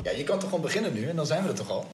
Ja, je kan toch gewoon beginnen nu en dan zijn we er toch al?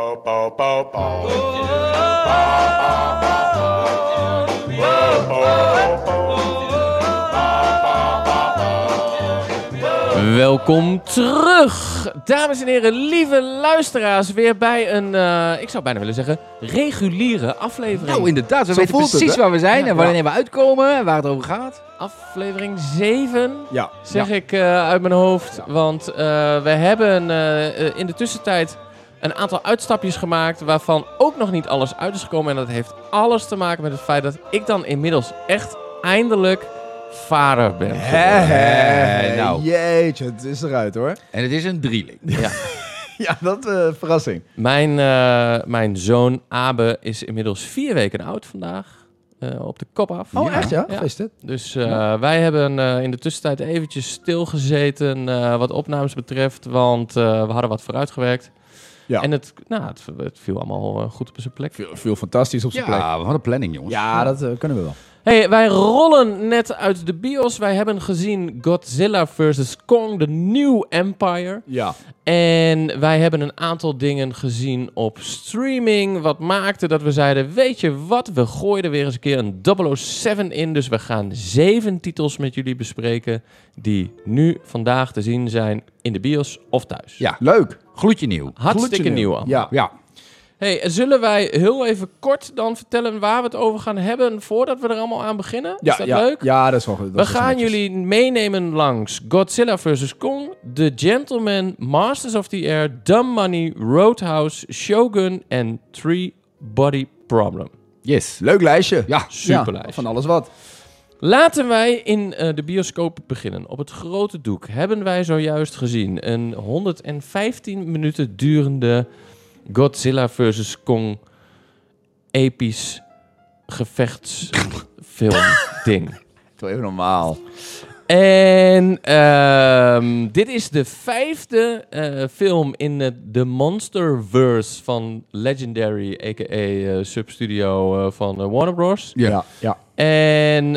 Welkom terug, dames en heren, lieve luisteraars, weer bij een, ik zou bijna willen zeggen, reguliere aflevering. Nou, inderdaad, we Zo weten voelt precies het, hè? waar we zijn Ja. en wanneer we uitkomen en waar het over gaat. Aflevering 7, Ja. zeg ik uit mijn hoofd, want we hebben in de tussentijd een aantal uitstapjes gemaakt waarvan ook nog niet alles uit is gekomen. En dat heeft alles te maken met het feit dat ik dan inmiddels echt eindelijk vader ben. Nou. Jeetje, het is eruit hoor. En het is een drieling. Ja. Ja, dat verrassing. Mijn zoon Abe is inmiddels 4 weken oud vandaag. Op de kop af. Oh, echt ja? Ja. Gefeliciteerd. Dus wij hebben in de tussentijd eventjes stilgezeten wat opnames betreft. Want we hadden wat vooruitgewerkt. Ja. En het viel allemaal goed op zijn plek. Veel fantastisch op zijn plek. Ja, wat een planning, jongens. Ja, dat kunnen we wel. Hey, wij rollen net uit de bios. Wij hebben gezien Godzilla vs. Kong, The New Empire. Ja. En wij hebben een aantal dingen gezien op streaming. Wat maakte dat we zeiden, weet je wat, we gooien er weer eens een keer een 007 in. Dus we gaan 7 titels met jullie bespreken die nu vandaag te zien zijn in de bios of thuis. Ja, Leuk. gloedje nieuw. Hartstikke Gloedje nieuw allemaal. Ja. Ja. Hey, zullen wij heel even kort dan vertellen waar we het over gaan hebben voordat we er allemaal aan beginnen? Ja, Is dat ja. leuk? Ja, dat is wel goed. We gaan jullie meenemen langs Godzilla vs. Kong, The Gentleman, Masters of the Air, Dumb Money, Roadhouse, Shogun en Three Body Problem. Yes. Leuk lijstje. Ja. Superlijst. Van alles wat. Laten wij in de bioscoop beginnen. Op het grote doek hebben wij zojuist gezien een 115 minuten durende Godzilla vs. Kong episch gevechtsfilm ding. Doe even normaal. En dit is de 5e film in de Monsterverse van Legendary, a.k.a. substudio van Warner Bros. Ja. Ja. En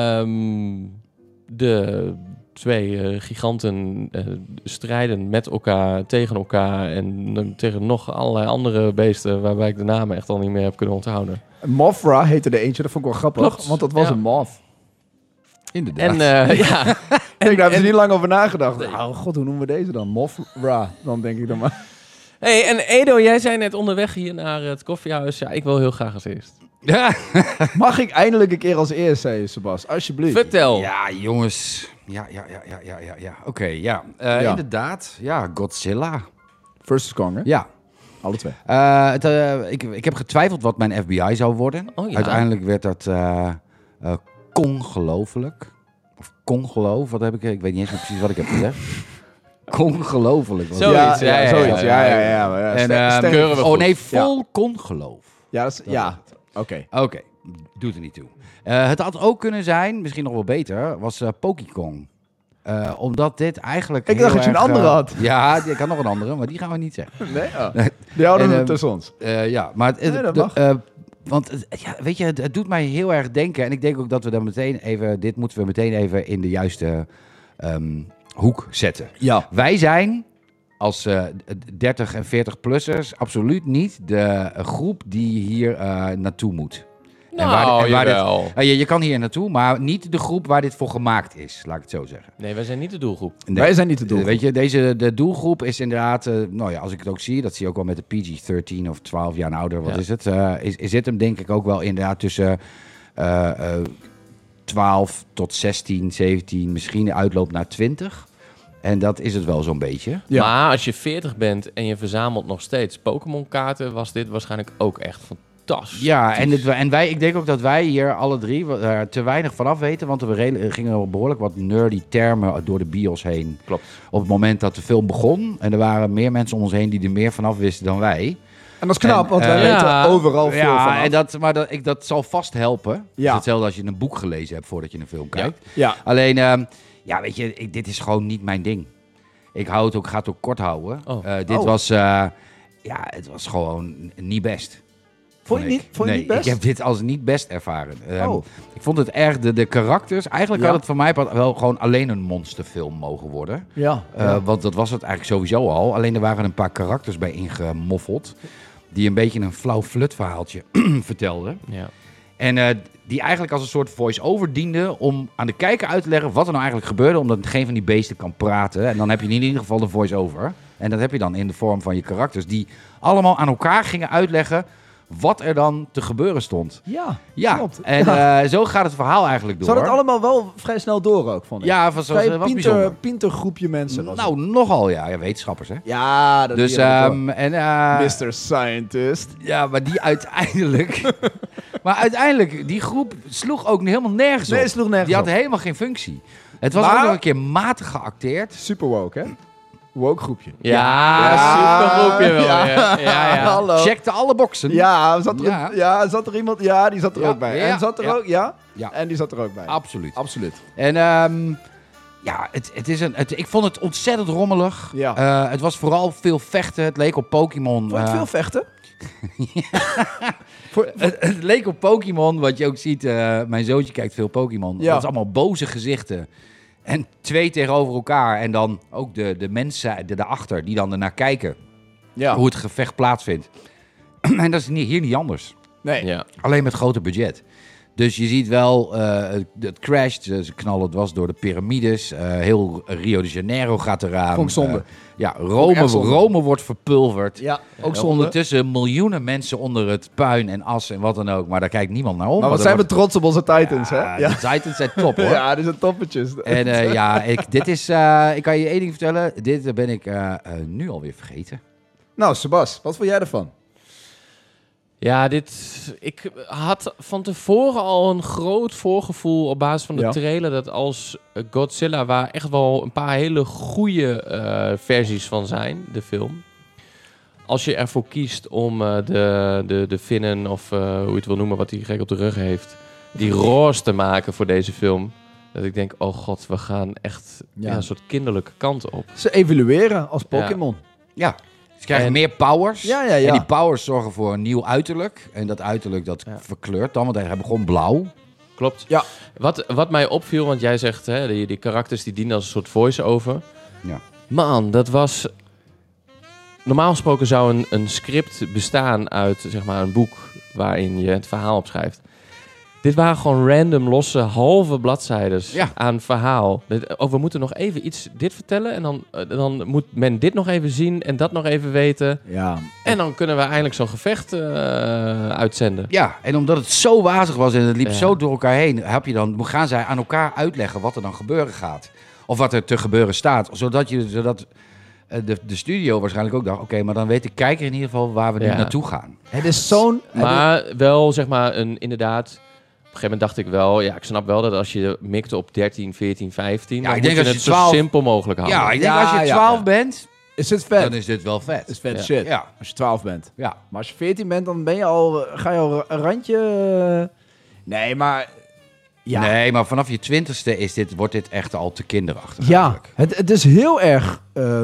de 2 giganten strijden met elkaar, tegen elkaar en tegen nog allerlei andere beesten waarbij ik de namen echt al niet meer heb kunnen onthouden. Mothra heette er eentje, dat vond ik wel grappig. Klopt. Want dat was Ja. een moth. En Inderdaad. ja, Daar hebben ze niet lang over nagedacht. Oh god, hoe noemen we deze dan? Mothra, dan denk ik dan maar. hey, en Edo, jij zei net onderweg hier naar het koffiehuis, ja, ik wil heel graag als eerst. Ja. Mag ik eindelijk een keer als eerst, zei Sebas? Alsjeblieft. Vertel. Ja, jongens. Ja. Oké, ja. Ja. Inderdaad. Ja, Godzilla. Versus Kong, hè? Ja. Alle twee. Ik heb getwijfeld wat mijn FBI zou worden. Oh, ja. Uiteindelijk werd dat Kongelooflijk. Of Kongeloof, wat heb ik? Ik weet niet eens meer precies wat ik heb gezegd. Kongelooflijk. was het. Zoiets, ja, ja, zoiets. ja. Ja. Maar ja, En, keuren we oh goed. nee, vol kongeloof. Ja, dat is, ja. Oké. Oké, doet er niet toe. Het had ook kunnen zijn, misschien nog wel beter, was Pokekong. Omdat dit eigenlijk Ik dacht dat je een andere had. Ja, ik had nog een andere, maar die gaan we niet zeggen. Nee? Oh. Die houden En, we tussen ons. Ja, maar Nee, dat mag. want ja, weet je, het doet mij heel erg denken. En ik denk ook dat we dan meteen even, dit moeten we meteen even in de juiste hoek zetten. Ja. Wij zijn als 30 en 40-plussers absoluut niet de groep die hier naartoe moet. Nou, jawel. Je kan hier naartoe, maar niet de groep waar dit voor gemaakt is, laat ik het zo zeggen. Nee, wij zijn niet de doelgroep. Nee. Wij zijn niet de doelgroep. Weet je, de doelgroep is inderdaad, nou ja, als ik het ook zie, dat zie je ook wel met de PG-13 of 12 jaar en ouder, wat Ja. is het? Is het hem denk ik ook wel inderdaad tussen 12 tot 16, 17, misschien uitloopt naar 20. En dat is het wel zo'n beetje. Ja. Maar als je 40 bent en je verzamelt nog steeds Pokémon-kaarten, was dit waarschijnlijk ook echt fantastisch. Ja, en wij, ik denk ook dat wij hier alle drie te weinig vanaf weten, want er gingen wel behoorlijk wat nerdy termen door de bios heen. Klopt. Op het moment dat de film begon. En er waren meer mensen om ons heen die er meer vanaf wisten dan wij. En dat is knap, En, want wij ja. weten overal veel van. Ja, en dat zal vast helpen. Het Ja. is hetzelfde als je een boek gelezen hebt voordat je een film kijkt. Ja. Alleen, ja, weet je, dit is gewoon niet mijn ding. Ik hou het ook, ga het ook kort houden. Oh. Dit Oh. was, het was gewoon niet best. Vond je niet best? Ik heb dit als niet best ervaren. Oh. Ik vond het erg, de karakters... Eigenlijk Ja. had het voor mij wel gewoon alleen een monsterfilm mogen worden. Ja. Want dat was het eigenlijk sowieso al. Alleen er waren een paar karakters bij ingemoffeld. Die een beetje een flauw flutverhaaltje vertelden. Ja. En die eigenlijk als een soort voice-over diende om aan de kijker uit te leggen wat er nou eigenlijk gebeurde. Omdat geen van die beesten kan praten. En dan heb je in ieder geval de voice-over. En dat heb je dan in de vorm van je karakters. Die allemaal aan elkaar gingen uitleggen wat er dan te gebeuren stond. Ja, klopt. En zo gaat het verhaal eigenlijk door. Ze hadden het allemaal wel vrij snel door ook, vond ik. Ja, was bijzonder. Pinter groepje mensen was het. Nou, nogal ja. Wetenschappers hè. Ja, dat Dus, die hebben we Mr. Scientist. Ja, maar die uiteindelijk... maar uiteindelijk, die groep sloeg ook helemaal nergens op. Nee, het sloeg nergens Die had op. helemaal geen functie. Het was Maar- ook nog een keer matig geacteerd. Super woke, hè? Woke groepje. Ja, super groepje wel. Ja. Hallo. Checkte alle boxen. Ja, zat er iemand? Ja, die zat er Ja, ook bij. ja, En zat er ja. ook? Ja. Ja. En die zat er ook bij. Absoluut. Absoluut. En ja, ik vond het ontzettend rommelig. Ja. Het was vooral veel vechten. Het leek op Pokémon. Vond je veel vechten? Het leek op Pokémon, wat je ook ziet. Mijn zoontje kijkt veel Pokémon. Ja. Dat is allemaal boze gezichten. En 2 tegenover elkaar. En dan ook de mensen daarachter die dan ernaar kijken. Ja. Hoe het gevecht plaatsvindt. En dat is hier niet anders. Nee. Ja. Alleen met groter budget. Dus je ziet wel, het crasht. Ze knallen dwars door de piramides. Heel Rio de Janeiro gaat eraan. Vond ik zonde. Ja, echt zonde. Rome wordt verpulverd. Ja, ook zonde. Ondertussen miljoenen mensen onder het puin en as en wat dan ook. Maar daar kijkt niemand naar om. Maar wat zijn we trots op onze Titans, hè? Ja, de Titans zijn top, hoor. Ja, die zijn toppetjes. En ik kan je één ding vertellen. Dit ben ik nu alweer vergeten. Nou, Sebas, wat vond jij ervan? Ja, ik had van tevoren al een groot voorgevoel op basis van de Ja. trailer dat als Godzilla, waar echt wel een paar hele goede versies van zijn, de film. Als je ervoor kiest om de vinnen, of hoe je het wil noemen, wat hij gek op de rug heeft, die roze te maken voor deze film. Dat ik denk, oh god, we gaan echt een soort kinderlijke kant op. Ze evalueren als Pokémon. Ja. Ze krijgen En- meer powers. Ja. En die powers zorgen voor een nieuw uiterlijk. En dat uiterlijk dat verkleurt dan. Want hij hebben gewoon blauw. Klopt. Ja. Wat mij opviel, want jij zegt, hè, die karakters die dienen als een soort voice-over. Ja. Man, dat was... Normaal gesproken zou een script bestaan uit, zeg maar, een boek waarin je het verhaal opschrijft. Dit waren gewoon random, losse, halve bladzijdes aan verhaal. We moeten nog even dit vertellen en dan moet men dit nog even zien en dat nog even weten. Ja. En dan kunnen we eindelijk zo'n gevecht uitzenden. Ja, en omdat het zo wazig was en het liep zo door elkaar heen, gaan zij aan elkaar uitleggen wat er dan gebeuren gaat. Of wat er te gebeuren staat. Zodat de studio waarschijnlijk ook dacht, oké, maar dan weet de kijker in ieder geval waar we nu naartoe gaan. Het is zo'n... Maar wel, zeg maar, inderdaad... Op een gegeven moment dacht ik wel, ja, ik snap wel dat als je mikte op 13, 14, 15... dan ik moet denk je als het je zo 12 simpel mogelijk houden. Ja, ik denk als je 12 bent, is het vet. dan is dit wel vet. is vet Ja. shit. Ja. Als je 12 bent. Ja. Maar als je 14 bent, dan ga je al een randje... Nee, maar... Ja. Nee, maar vanaf je 20ste wordt dit echt al te kinderachtig. Ja, eigenlijk. het is heel erg...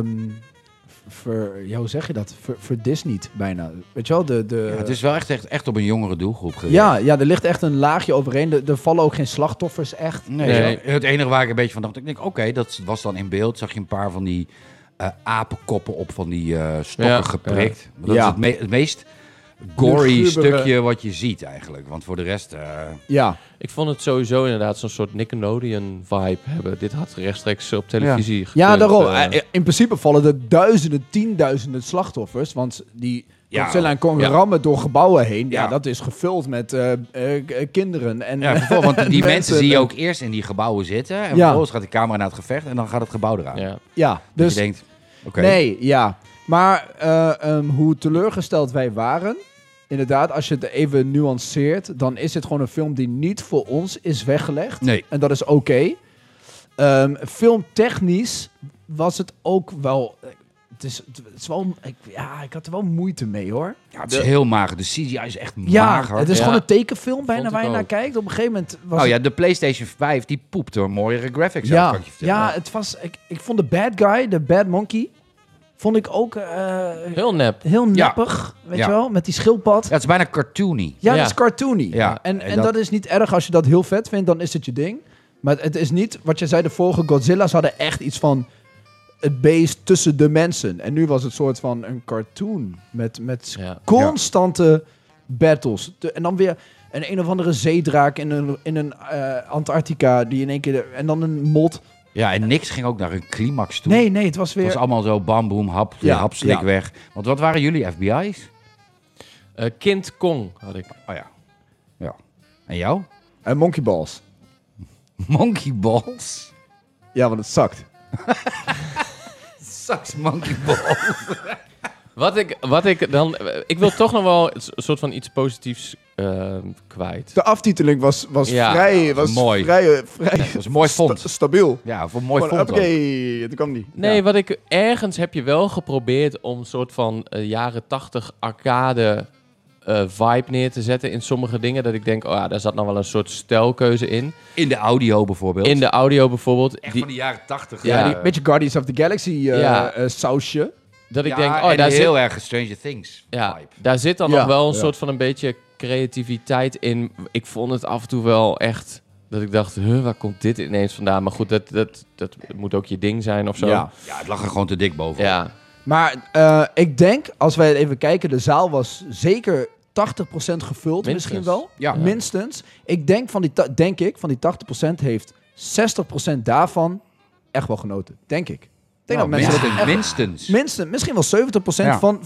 hoe zeg je dat? Voor Disney bijna. Weet je wel? Ja, het is wel echt op een jongere doelgroep gericht. Ja, er ligt echt een laagje overheen. Er vallen ook geen slachtoffers echt. Nee. Het enige waar ik een beetje van dacht, ik denk, oké, dat was dan in beeld. Zag je een paar van die apenkoppen op van die stokken geprikt. Maar dat is het meest gory Lugubere stukje wat je ziet eigenlijk. Want voor de rest... Ja. Ik vond het sowieso inderdaad zo'n soort Nickelodeon-vibe hebben. Dit had rechtstreeks op televisie gekund. Ja, daarom. In principe vallen er duizenden, tienduizenden slachtoffers. Want die Godzilla en Kong rammen door gebouwen heen. Ja, dat is gevuld met kinderen. En, want die mensen zie je ook eerst in die gebouwen zitten. En vervolgens gaat de camera naar het gevecht en dan gaat het gebouw eraan. Ja. Dus je denkt, oké. Nee, ja. Maar hoe teleurgesteld wij waren... Inderdaad, als je het even nuanceert... dan is het gewoon een film die niet voor ons is weggelegd. Nee. En dat is oké. Filmtechnisch was het ook wel... Het is wel... ik had er wel moeite mee, hoor. Ja, het is heel mager. De CGI is echt Ja, mager. het is gewoon een tekenfilm bijna Vond waar ik je naar ook. kijkt. Op een gegeven moment was de PlayStation 5 die poept door mooiere graphics. Kan ik je vertellen. het was... Ik vond de bad guy, de bad monkey... vond ik ook Heel nep. heel neppig, weet je wel, met die schildpad. Ja, het is bijna cartoony. Ja, dat is cartoony. Ja, En dat is niet erg als je dat heel vet vindt, dan is het je ding. Maar het is niet, wat je zei, de vorige Godzilla's hadden echt iets van het beest tussen de mensen. En nu was het soort van een cartoon met constante battles. En dan weer een of andere zeedraak in een Antarctica die in één keer... En dan een mot. Ja, en niks ging ook naar een climax toe. Nee, het was weer... Het was allemaal zo bam, boom, hap, slik weg. Want wat waren jullie FBI's? Kind Kong had ik. Oh ja. En jou? Monkey Balls. Monkey Balls? Ja, want het zakt. Sucks Monkey Balls. Wat ik dan... Ik wil toch nog wel een soort van iets positiefs kwijt. De aftiteling was vrij... Was mooi. Vrij Dat was een mooi font. Stabiel. Ja, voor een mooi font. Oké, het kwam niet. Nee, wat ik... Ergens heb je wel geprobeerd om een soort van jaren 80 arcade vibe neer te zetten in sommige dingen. Dat ik denk, daar zat nog wel een soort stijlkeuze in. In de audio bijvoorbeeld. In de audio bijvoorbeeld. Echt van de jaren 80. Ja, die beetje Guardians of the Galaxy sausje. Dat ik denk, en daar zit heel erg Stranger Things vibe. Daar zit dan nog wel een soort van een beetje creativiteit in. Ik vond het af en toe wel echt dat ik dacht, waar komt dit ineens vandaan? Maar goed, dat moet ook je ding zijn of zo. Ja, het lag er gewoon te dik boven. Ja. Maar ik denk, als wij even kijken, de zaal was zeker 80% gevuld, Minstens. misschien wel. Ja. Minstens. Ik denk van die 80% heeft 60% daarvan echt wel genoten. Denk ik. Ik denk dat mensen dat minstens. Minstens, misschien wel 70%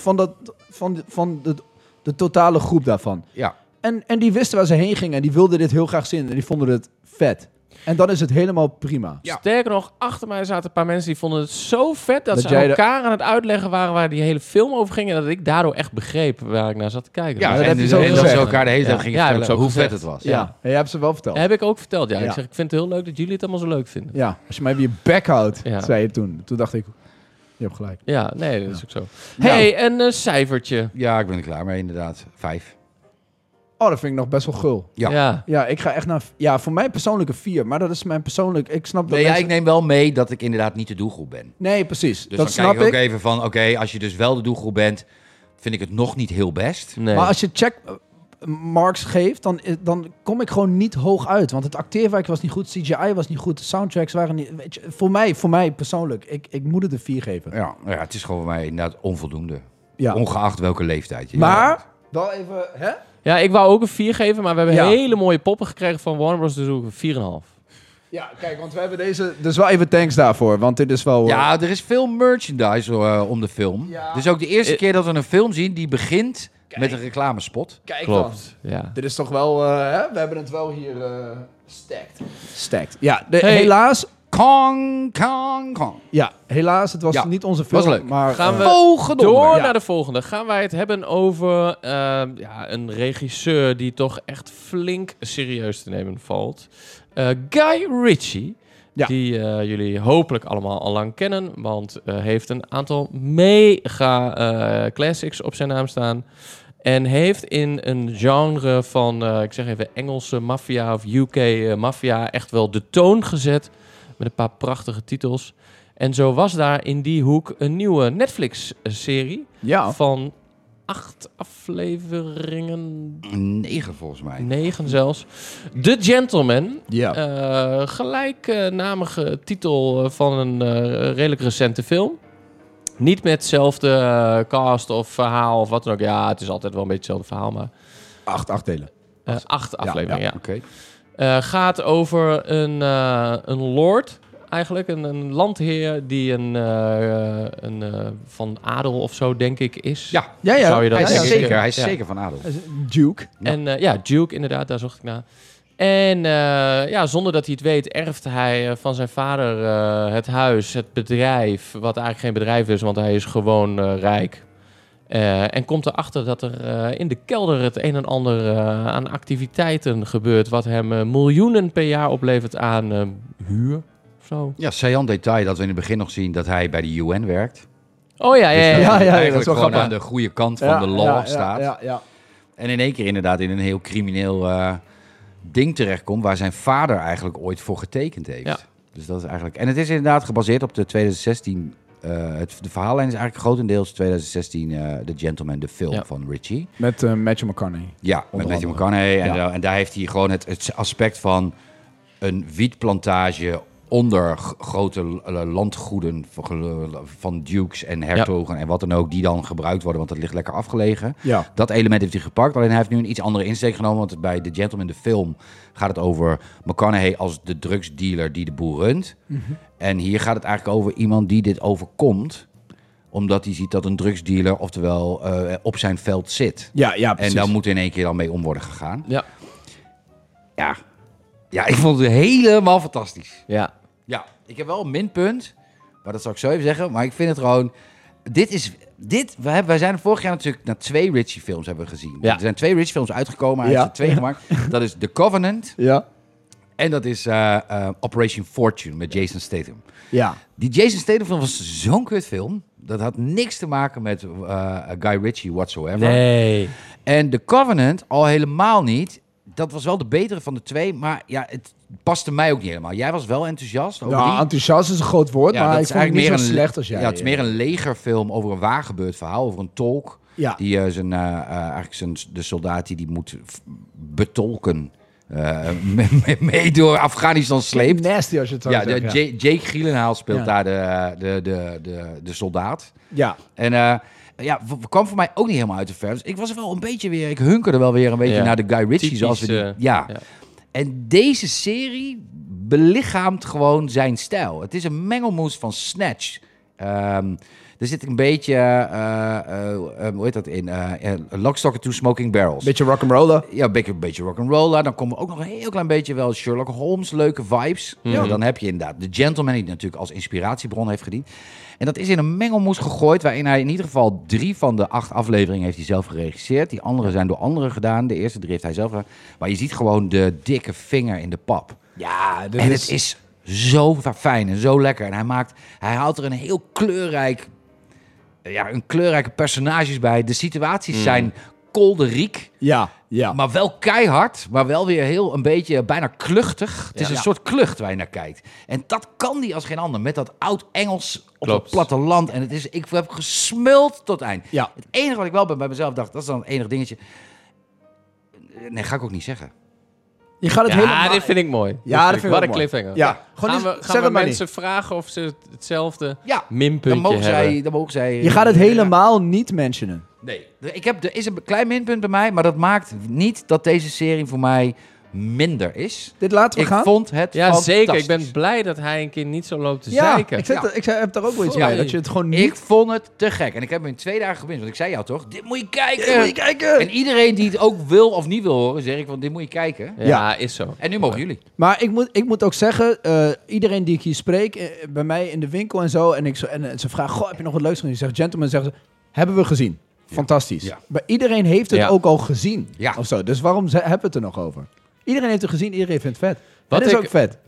van de totale groep daarvan. Ja. En die wisten waar ze heen gingen en die wilden dit heel graag zien en die vonden het vet. En dan is het helemaal prima. Ja. Sterker nog, achter mij zaten een paar mensen die vonden het zo vet dat ze jij elkaar aan het uitleggen waren waar die hele film over ging. En dat ik daardoor echt begreep waar ik naar zat te kijken. Ja, dat en heb je dus zo dat gezegd. ze elkaar de hele tijd gingen heb ik vertellen zo hoe gezegd. vet het was. Ja, jij hebt ze wel verteld. Dat heb ik ook verteld, ja. Ja. Ik zeg, ik vind het heel leuk dat jullie het allemaal zo leuk vinden. Ja, als je mij weer je bek houdt, Ja. zei je toen. Toen dacht ik, je hebt gelijk. Ja, nee, dat is ook zo. Nou. Hey, een cijfertje. Ja, ik ben er klaar mee, inderdaad. 5. Oh, dat vind ik nog best wel gul. Ja. Ja, ik ga echt naar... Ja, voor mij persoonlijk een 4. Maar dat is mijn persoonlijk... Ik snap dat Nee, mensen... ik neem wel mee dat ik inderdaad niet de doelgroep ben. Nee, precies. Dus dat dan snap kijk ik ook ik. even van, oké, als je dus wel de doelgroep bent, vind ik het nog niet heel best. Nee. Maar als je checkmarks geeft, dan kom ik gewoon niet hoog uit. Want het acteerwerk was niet goed, CGI was niet goed, de soundtracks waren niet... Weet je, voor mij persoonlijk, ik moet het een 4 geven. Ja, het is gewoon voor mij inderdaad onvoldoende. Ja. Ongeacht welke leeftijd je Maar, hebt. wel even... Hè? Ja, ik wou ook een 4 geven, maar we hebben Ja. hele mooie poppen gekregen van Warner Bros. Dus ook een 4,5. Ja, kijk, want we hebben deze... Dus wel even thanks daarvoor, want dit is wel... Ja, er is veel merchandise om de film. Ja. Dit is ook de eerste keer dat we een film zien die begint met een reclamespot. Kijk dan. Klopt, ja. Dit is toch wel... hè? We hebben het wel hier... stacked. Ja, Hey. helaas... Kong. Ja, helaas, het was Ja, niet onze film. was leuk. Maar, Gaan we Volgende door onderwerp. naar de volgende. Gaan wij het hebben over een regisseur die toch echt flink serieus te nemen valt. Guy Ritchie. Ja. Die jullie hopelijk allemaal al lang kennen. Want heeft een aantal mega classics op zijn naam staan. En heeft in een genre van, ik zeg even Engelse maffia of UK maffia echt wel de toon gezet. Met een paar prachtige titels. En zo was daar in die hoek een nieuwe Netflix-serie Ja. van 8 afleveringen, 9 volgens mij. 9 zelfs. The Gentleman, Ja. gelijknamige titel van een redelijk recente film. Niet met hetzelfde cast of verhaal of wat dan ook. Ja, het is altijd wel een beetje hetzelfde verhaal, maar 8 delen. 8 afleveringen, ja. Oké. Gaat over een lord, eigenlijk. Een landheer die een van adel of zo, denk ik, is. Ja, Zou je dat hij is denken? zeker. Hij is Ja. zeker van adel. Duke. Ja. En Duke, inderdaad, daar zocht ik naar. En zonder dat hij het weet, erft hij van zijn vader het huis, het bedrijf, wat eigenlijk geen bedrijf is, want hij is gewoon rijk. En komt erachter dat er in de kelder het een en ander aan activiteiten gebeurt, wat hem miljoenen per jaar oplevert aan huur of zo. Ja, saillant detail dat we in het begin nog zien dat hij bij de UN werkt. Oh ja, Dus ja, dat ja. hij dat is eigenlijk wel gewoon grappig. aan de goede kant van de law staat. Ja. En in één keer inderdaad in een heel crimineel ding terechtkomt waar zijn vader eigenlijk ooit voor getekend heeft. Ja. Dus dat is eigenlijk... En het is inderdaad gebaseerd op de 2016 de verhaallijn is eigenlijk grotendeels 2016 The Gentleman, de film van Ritchie. Met Matthew McConaughey. Ja, met Matthew McConaughey. En daar heeft hij gewoon het aspect van een wietplantage onder grote landgoeden van dukes en hertogen en wat dan ook, die dan gebruikt worden, want het ligt lekker afgelegen. Ja. Dat element heeft hij gepakt, alleen hij heeft nu een iets andere insteek genomen, want bij The Gentleman, de film, gaat het over McConaughey als de drugsdealer die de boel runt. Mm-hmm. En hier gaat het eigenlijk over iemand die dit overkomt, omdat hij ziet dat een drugsdealer, oftewel op zijn veld zit. Ja, precies. En daar moet in één keer dan mee om worden gegaan. Ja. Ja, ik vond het helemaal fantastisch. Ja. Ja, ik heb wel een minpunt, maar dat zal ik zo even zeggen. Maar ik vind het gewoon... Wij zijn vorig jaar natuurlijk naar 2 Ritchie-films hebben we gezien. Ja. Er zijn 2 Ritchie-films uitgekomen. Hij heeft er 2 gemaakt. Dat is The Covenant. Ja. En dat is Operation Fortune met Jason Statham. Ja. Die Jason Statham film was zo'n kutfilm. Dat had niks te maken met Guy Ritchie whatsoever. Nee. En The Covenant al helemaal niet. Dat was wel de betere van de 2, maar ja, het paste mij ook niet helemaal. Jij was wel enthousiast over die. Enthousiast is een groot woord, maar ik vond het niet zo slecht als jij. Ja, het is meer een legerfilm over een waar gebeurd verhaal, over een tolk die de soldaat die moet betolken mee door Afghanistan sleept. Nasty als je het zo zegt. Jake Gyllenhaal speelt daar de soldaat. Ja. En kwam voor mij ook niet helemaal uit de verf. Dus ik was er wel een beetje weer... Ik hunkerde wel weer een beetje naar de Guy Ritchie. Typisch, zoals we die... En deze serie belichaamt gewoon zijn stijl. Het is een mengelmoes van Snatch. Er zit een beetje... hoe heet dat in? Lock, Stock and Two Smoking Barrels. Beetje rock'n'roller. Ja, een beetje rock'n'roller. Dan komen we ook nog een heel klein beetje wel Sherlock Holmes leuke vibes. Ja. Dan heb je inderdaad The Gentleman, die natuurlijk als inspiratiebron heeft gediend. En dat is in een mengelmoes gegooid, waarin hij in ieder geval 3 van de 8 afleveringen heeft hij zelf geregisseerd. Die andere zijn door anderen gedaan. De eerste 3 heeft hij zelf gedaan. Maar je ziet gewoon de dikke vinger in de pap. Ja, het is zo fijn en zo lekker. En hij haalt er een heel kleurrijke personages bij. De situaties zijn kolderiek. Ja. Maar wel keihard, maar wel weer een beetje bijna kluchtig. Het is een soort klucht waar je naar kijkt. En dat kan die als geen ander. Met dat oud-Engels op het platteland. En ik heb gesmuld tot eind. Ja. Het enige wat ik wel bij mezelf dacht, dat is dan het enige dingetje. Nee, ga ik ook niet zeggen. Je gaat het helemaal... dit vind ik mooi. Ja, dat vind ik wat een cliffhanger. Ja. Gaan we mensen vragen of ze hetzelfde minpuntje hebben? Dan mogen zij... Je gaat het helemaal niet mentionen. Nee. Er is een klein minpunt bij mij, maar dat maakt niet dat deze serie voor mij minder is. Dit laten we gaan? Ik vond het fantastisch. Zeker. Ik ben blij dat hij een keer niet zo loopt te zeiken. Ik heb daar ook wel iets mee. Dat je het gewoon niet... Ik vond het te gek. En ik heb hem in 2 dagen gebinged. Want ik zei jou toch, dit moet je kijken. En iedereen die het ook wil of niet wil horen, zeg ik van, dit moet je kijken. Ja, is zo. En nu mogen jullie. Maar ik moet ook zeggen, iedereen die ik hier spreek, bij mij in de winkel en zo, en ze vragen, goh, heb je nog wat leuks gezien? Je zegt, gentlemen, zeggen ze, hebben we gezien. Fantastisch. Ja. Maar iedereen heeft het ook al gezien. Ja. Of zo. Dus waarom hebben we het er nog over? Iedereen heeft het gezien, iedereen vindt het vet. Dat is ook vet.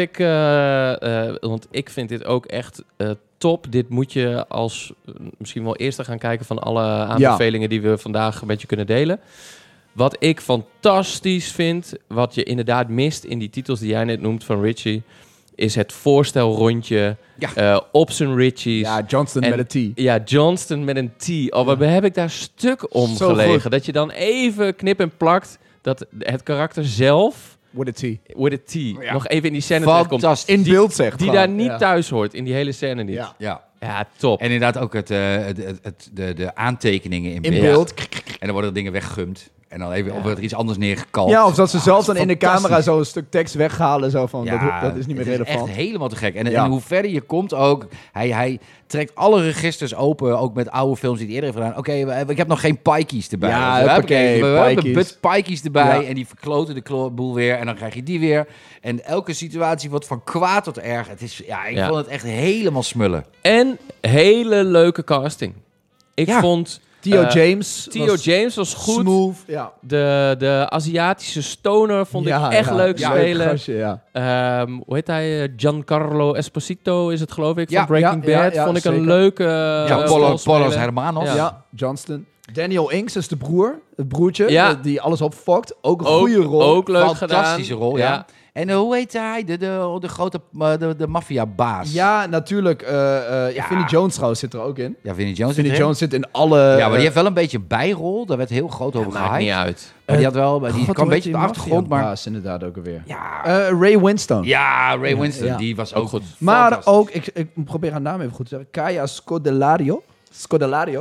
Want ik vind dit ook echt top. Dit moet je als misschien wel eerste gaan kijken van alle aanbevelingen die we vandaag met je kunnen delen. Wat ik fantastisch vind, wat je inderdaad mist in die titels die jij net noemt van Ritchie, is het voorstelrondje op zijn Ritchies. Ja, Johnston met een T. Ja, Johnston met een T. Wat heb ik daar stuk om gelegen. Goed. Dat je dan even knip en plakt dat het karakter zelf... With a T. Nog even in die scène terechtkomt. In beeld zegt. Die daar niet thuis hoort. In die hele scène niet. Ja, top. En inderdaad ook de aantekeningen in beeld. En dan worden er dingen weggegumd. En dan even wordt er iets anders neergekalkt. Ja, of dat ze zelf dan in de camera zo een stuk tekst weghalen. Zo van, dat is niet meer relevant. Het is echt helemaal te gek. En hoe verder je komt ook... Hij trekt alle registers open, ook met oude films die hij eerder heeft gedaan. Oké, ik heb nog geen pikeys erbij. Ja, we hebben pikeys erbij en die verkloten de boel weer. En dan krijg je die weer. En elke situatie wordt van kwaad tot erg. Het is, ik vond het echt helemaal smullen. En hele leuke casting. Ik vond... Theo James was goed. Smooth, ja. De Aziatische stoner vond ik echt leuk spelen. Gastje, hoe heet hij? Giancarlo Esposito is het, geloof ik, van Breaking Bad. Vond ik zeker. Een leuke Paulos Hermanos. Ja, Johnston. Daniel Inks is de broertje, die alles opfokt. Ook een goede rol. Ook leuk Fantastische gedaan. rol, ja. En hoe heet hij? De grote de maffiabaas. Ja, natuurlijk. Vinnie Jones trouwens zit er ook in. Ja, Vinnie Jones Vinnie zit erin. Jones zit in alle... Ja, maar die heeft wel een beetje een bijrol. Daar werd heel groot over Maakt niet gehyped. uit. Maar die had wel... Die kwam een beetje op de achtergrond, maar... Baas inderdaad ook alweer. Ja, Ray Winstone. ja, Ray Winston. Ja. Die was ook goed. Maar Fantastisch. ook, ik probeer haar naam even goed te zeggen. Kaya Scodelario.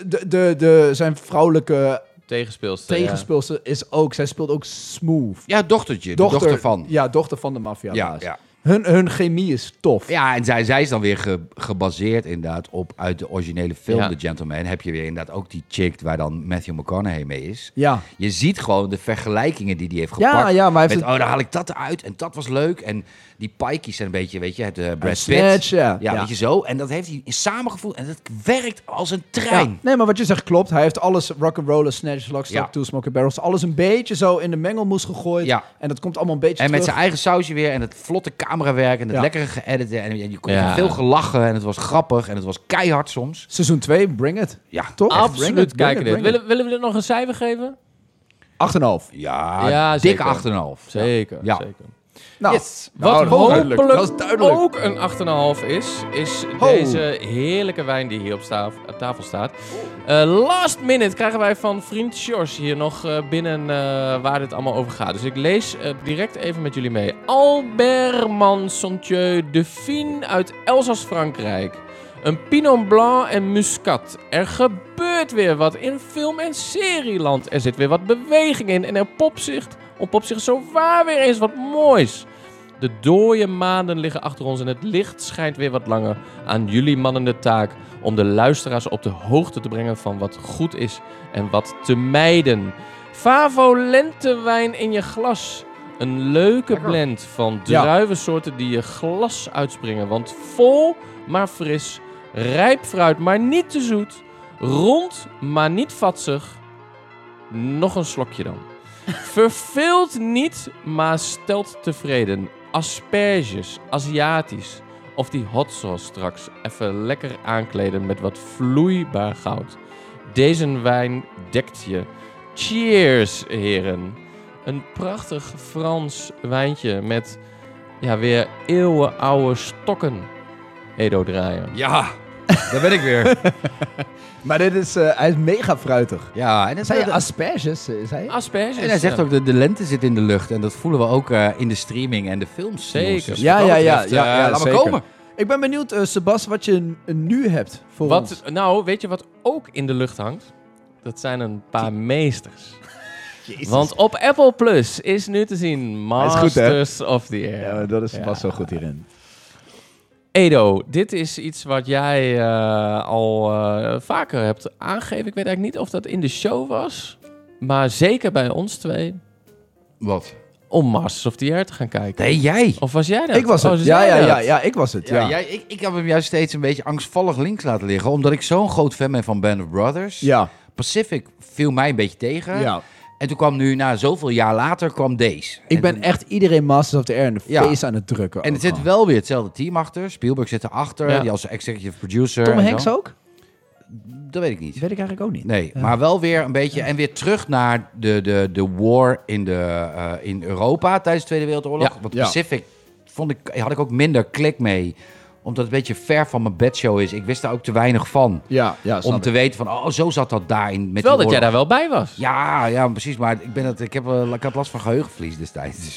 Zijn vrouwelijke Tegenspeelster. tegenspeelster is ook... Zij speelt ook smooth. Ja, dochtertje. De dochter van. Ja, dochter van de maffiabaas. Ja. Hun chemie is tof. Ja, en zij is dan weer gebaseerd inderdaad op uit de originele film Ja. The Gentleman. Heb je weer inderdaad ook die chick waar dan Matthew McConaughey mee is. Ja. Je ziet gewoon de vergelijkingen die hij heeft gepakt. Ja, maar hij heeft met, dan haal ik dat eruit en dat was leuk. En die pikeys zijn een beetje, weet je, het Brad Pitt. Snatch, ja. Weet je zo. En dat heeft hij samengevoegd en dat werkt als een trein. Ja. Nee, maar wat je zegt klopt. Hij heeft alles, rock'n'roller, Snatch, Lock, Stock, Ja. Two Smoking Barrels, alles een beetje zo in de mengelmoes gegooid. Ja. En dat komt allemaal een beetje En met terug. zijn eigen sausje weer en het vlotte camerawerk en het Ja. lekkere geëdite. En je kon Ja. veel gelachen en het was grappig en het was keihard soms. Seizoen 2, bring it. Ja, Toch? Bring Absoluut it, bring kijken it, dit. bring it. Willen we dit nog een cijfer geven? 8,5. Ja, dik zeker. 8,5. Zeker, Ja. zeker. Nou, Yes. Wat dat is duidelijk. hopelijk Dat is duidelijk. ook een 8,5 is Ho. deze heerlijke wijn die hier op tafel staat. Last minute krijgen wij van vriend George hier nog binnen waar dit allemaal over gaat. Dus ik lees direct even met jullie mee. Albert Mansontieu de Fine uit Elsass, Frankrijk. Een Pinot Blanc en Muscat. Er gebeurt weer wat in film- en serieland. Er zit weer wat beweging in en er ontpopt zich zo waar weer eens wat moois. De dooie maanden liggen achter ons en het licht schijnt weer wat langer. Aan jullie mannen de taak om de luisteraars op de hoogte te brengen van wat goed is en wat te mijden. Favo lentewijn in je glas. Een leuke blend van druivensoorten die je glas uitspringen. Want vol, maar fris. Rijp fruit, maar niet te zoet. Rond, maar niet vatsig. Nog een slokje dan. Verveelt niet, maar stelt tevreden. Asperges, Aziatisch. Of die hot sauce straks even lekker aankleden met wat vloeibaar goud. Deze wijn dekt je. Cheers, heren. Een prachtig Frans wijntje met weer eeuwenoude stokken. Edo draaien. Ja, daar ben ik weer. Maar dit is, hij is mega fruitig. Ja, en, Zei je asperges? Zei je? Asperges. en hij zegt ook de lente zit in de lucht. En dat voelen we ook in de streaming en de films. Zeker. Dus Ja, wat ja, dat ja, betreft, ja, laat maar zeker. komen. Ik ben benieuwd, Sebas, wat je nu hebt voor ons. Nou, weet je wat ook in de lucht hangt? Dat zijn een paar meesters. Jezus. Want op Apple Plus is nu te zien Hij is goed, hè? Masters of the Air. Ja, maar dat is Sebas zo goed hierin. Edo, dit is iets wat jij al vaker hebt aangegeven. Ik weet eigenlijk niet of dat in de show was. Maar zeker bij ons twee. Wat? Om Masters of the Air te gaan kijken. Nee, jij. Of was jij dat? Ik was het. Oh, was Ja, jij ja, dat? ja, ja, ik was het. Ja. Ik heb hem juist steeds een beetje angstvallig links laten liggen. Omdat ik zo'n groot fan ben van Band of Brothers. Ja. Pacific viel mij een beetje tegen. Ja. En toen kwam nu, zoveel jaar later, kwam deze. Ik En ben toen- echt iedereen Masters of the Air in de Ja. face aan het drukken. En er ook zit gewoon. wel weer hetzelfde team achter. Spielberg zit erachter, Ja. die als executive producer. Tom en Hanks zo. ook? Dat weet ik niet. Dat weet ik eigenlijk ook niet. Nee, Ja. maar wel weer een beetje... En weer terug naar de war in Europa tijdens de Tweede Wereldoorlog. Ja. Want Ja. Pacific had ik ook minder klik mee. Omdat het een beetje ver van mijn bedshow is. Ik wist daar ook te weinig van. Ja, ja, snap Om te ik. weten van, oh, zo zat dat daarin. Met Wel die dat jij daar oorlog. wel bij was. Ja, precies. Maar ik had last van geheugenverlies destijds. Dus,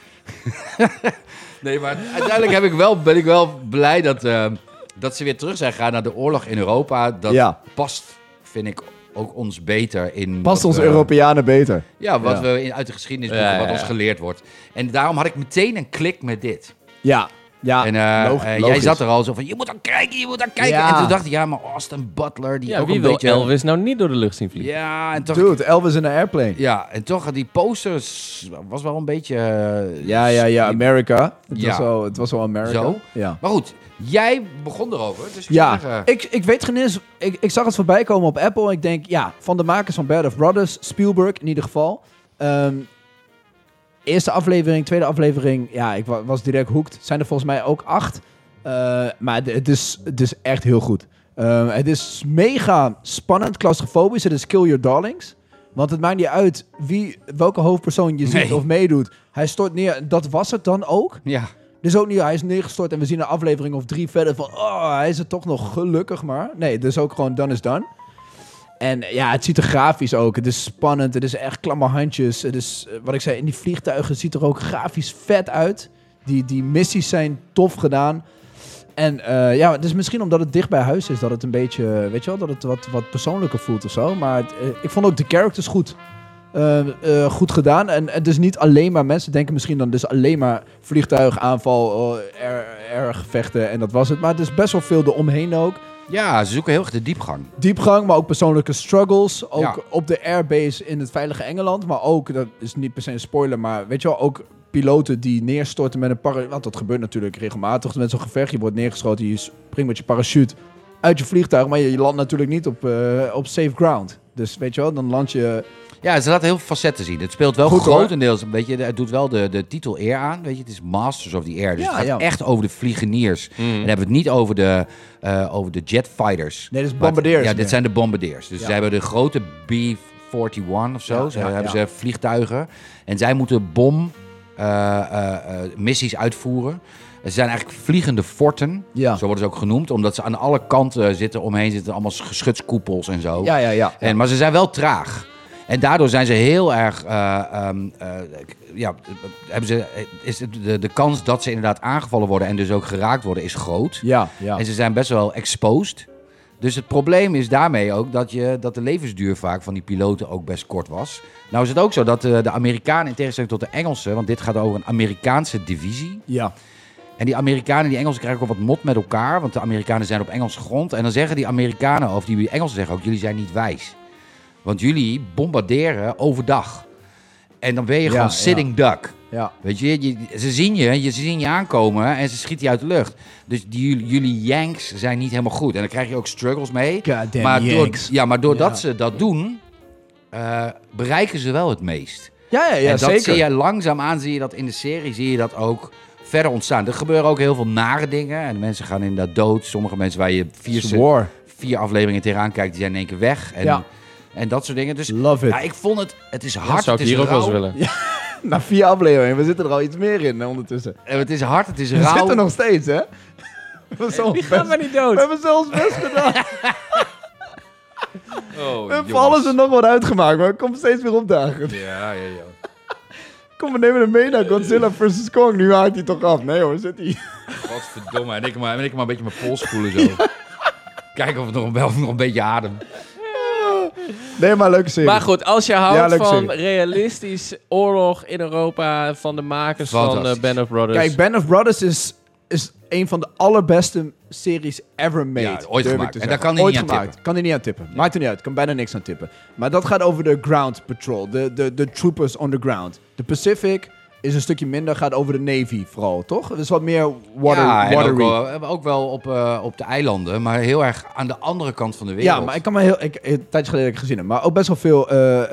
nee, maar uiteindelijk ben ik wel blij dat ze weer terug zijn gegaan naar de oorlog in Europa. Dat Ja. past, vind ik, ook ons beter in... Past wat ons we- Europeanen beter. Ja, wat Ja. we uit de geschiedenisboeken, Ja, wat ja, ons ja. geleerd wordt. En daarom had ik meteen een klik met dit. Ja, ja. En jij logisch. zat er al zo van, je moet dan kijken. Ja. En toen dacht ik, ja, maar Austin Butler, die Ja, ook wie een wil beetje... Elvis nou niet door de lucht zien vliegen? Ja, en toch... Dude, Elvis in een airplane. Ja, en toch, die posters was wel een beetje... Ja, America. Ja. Het was wel America. Zo? Ja. Maar goed, jij begon erover, dus ik Ja, zou zeggen... ik weet geen eens. Ik zag het voorbij komen op Apple. Ik denk, ja, van de makers van Band of Brothers, Spielberg in ieder geval. Eerste aflevering, tweede aflevering, ja, ik was direct hooked. Zijn er volgens mij ook 8. Maar het is echt heel goed. Het is mega spannend, claustrofobisch. Het is Kill Your Darlings. Want het maakt niet uit welke hoofdpersoon je ziet Nee. of meedoet. Hij stort neer. Dat was het dan ook. Ja. Dus ook niet, hij is neergestort en we zien een aflevering of 3 verder van... Oh, hij is er toch nog gelukkig maar. Nee, dus ook gewoon done is done. En ja, het ziet er grafisch ook. Het is spannend. Het is echt klamme handjes. Het is, wat ik zei, in die vliegtuigen ziet er ook grafisch vet uit. Die missies zijn tof gedaan. En ja, het is misschien omdat het dicht bij huis is dat het een beetje, weet je wel, dat het wat persoonlijker voelt of zo. Maar ik vond ook de characters goed. Goed gedaan. En het is niet alleen maar, mensen denken misschien dan dus alleen maar vliegtuigaanval, gevechten en dat was het. Maar het is best wel veel eromheen ook. Ja, ze zoeken heel erg de diepgang. Diepgang, maar ook persoonlijke struggles. Ook op de airbase in het veilige Engeland. Maar ook, dat is niet per se een spoiler, maar weet je wel, ook piloten die neerstorten met een parachute. Want dat gebeurt natuurlijk regelmatig met zo'n gevecht. Je wordt neergeschoten, je springt met je parachute uit je vliegtuig, maar je landt natuurlijk niet op safe ground. Dus weet je wel, dan land je... Ja, ze laten heel veel facetten zien. Het speelt wel Goed, grotendeels, weet je, het doet wel de titel eer aan. Weet je, het is Masters of the Air. Dus het gaat echt over de vliegeniers. En dan hebben we het niet over de jetfighters. Nee, dat is bombardiers. Ja, dit zijn de bombardiers. Dus ze hebben de grote B-41 of zo. Hebben ze vliegtuigen. En zij moeten missies uitvoeren. Ze zijn eigenlijk vliegende forten. Ja. Zo worden ze ook genoemd. Omdat ze aan alle kanten omheen zitten allemaal geschutskoepels en zo. Ja. Maar ze zijn wel traag. En daardoor zijn ze heel erg... is de kans dat ze inderdaad aangevallen worden en dus ook geraakt worden is groot. Ja. En ze zijn best wel exposed. Dus het probleem is daarmee ook dat de levensduur vaak van die piloten ook best kort was. Nou is het ook zo dat de Amerikanen in tegenstelling tot de Engelsen, want dit gaat over een Amerikaanse divisie. Ja. En die Amerikanen en die Engelsen krijgen ook wat mot met elkaar, want de Amerikanen zijn op Engelse grond. En dan zeggen die Amerikanen, of die Engelsen zeggen ook, jullie zijn niet wijs. Want jullie bombarderen overdag. En dan ben je gewoon sitting duck. Ja. Weet je, ze zien je aankomen en ze schieten je uit de lucht. Dus jullie Yanks zijn niet helemaal goed. En dan krijg je ook struggles mee. Maar doordat ze dat doen, bereiken ze wel het meest. Ja, en dat zeker. Zie je langzaamaan, zie je dat in de serie, zie je dat ook verder ontstaan. Er gebeuren ook heel veel nare dingen. En mensen gaan inderdaad dood. Sommige mensen waar je 4 afleveringen tegenaan kijkt, die zijn in één keer weg. En dat soort dingen. Dus love it. Ja, ik vond het is hard. Zou ik hier ook wel eens willen. Ja, na 4 afleveringen. We zitten er al iets meer in ondertussen. En het is hard, het is rauw. We zitten nog steeds, hè? Die gaan maar niet dood. We hebben zelfs best gedaan. We hebben alles er nog wat uitgemaakt, maar het komt steeds weer opdagen. Ja. Kom, we nemen hem mee naar Godzilla vs. Kong. Nu haakt hij toch af. Nee hoor, zit hij. Godverdomme. En ik maar een beetje mijn pols spoelen zo. Kijken of het nog een beetje adem. Nee, maar leuke serie. Maar goed, als je houdt van realistisch oorlog in Europa, van de makers van Band of Brothers. Kijk, Band of Brothers is een van de allerbeste series ever made. Ja, ooit gemaakt. En daar kan hij niet aan tippen. Kan hij niet aan tippen. Maakt er niet uit. Kan bijna niks aan tippen. Maar dat gaat over de ground patrol. De troopers on the ground. De Pacific is een stukje minder. Gaat over de Navy vooral, toch? Het is wat meer watery. Ook wel op de eilanden. Maar heel erg aan de andere kant van de wereld. Ja, maar ik kan me een tijdje geleden gezien hebben. Maar ook best wel veel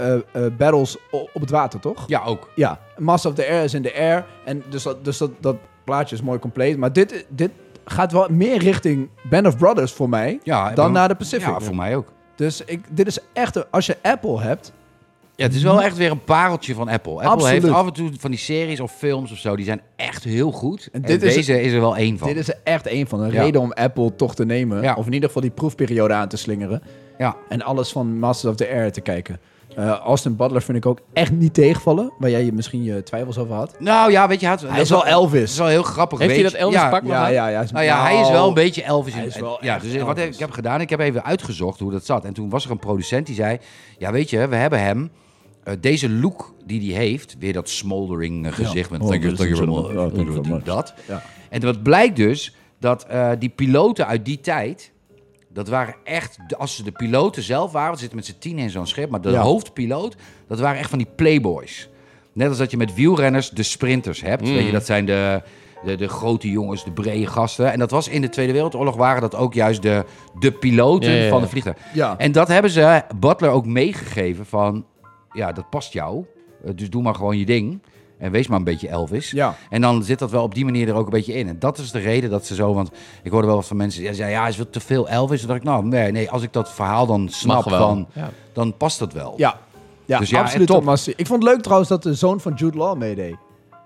battles op het water, toch? Ja, ook. Ja. Master of the Air is in de air. En dus dat plaatje is mooi compleet. Maar dit gaat wel meer richting Band of Brothers voor mij dan naar de Pacific. Ja, voor mij ook. Dus dit is echt... Als je Apple hebt... Ja, het is wel echt weer een pareltje van Apple. Apple heeft af en toe van die series of films of zo, die zijn echt heel goed. En deze is er wel één van. Dit is er echt één van. Een reden om Apple toch te nemen. Ja. Of in ieder geval die proefperiode aan te slingeren. Ja. En alles van Masters of the Air te kijken. Austin Butler vind ik ook echt niet tegenvallen. Waar jij misschien je twijfels over had. Nou ja, weet je... Hij is wel Elvis. Dat is wel heel grappig. Heeft hij dat Elvis-pak nog aan? Ja. Hij is wel een beetje Elvis. Hij is wel dus wat ik heb gedaan, ik heb even uitgezocht hoe dat zat. En toen was er een producent die zei... Ja, weet je, we hebben hem... deze look die hij heeft, weer dat smoldering gezicht met thank you very much. Dat. Ja. En wat blijkt dus, dat die piloten uit die tijd, dat waren echt, als ze de piloten zelf waren, we zitten met z'n 10 in zo'n schip, maar de hoofdpiloot, dat waren echt van die playboys. Net als dat je met wielrenners de sprinters hebt. Weet je, dat zijn de grote jongens, de brede gasten. En dat was in de Tweede Wereldoorlog, waren dat ook juist de piloten van de vliegtuig. Ja. En dat hebben ze Butler ook meegegeven van... Ja, dat past jou. Dus doe maar gewoon je ding. En wees maar een beetje Elvis. Ja. En dan zit dat wel op die manier er ook een beetje in. En dat is de reden dat ze zo... Want ik hoorde wel wat van mensen die zeiden... Ja, is wel te veel Elvis. Toen dacht ik, nou, nee. Als ik dat verhaal dan snap, dan past dat wel. Ja, dus absoluut. Ik vond het leuk trouwens dat de zoon van Jude Law meedeed.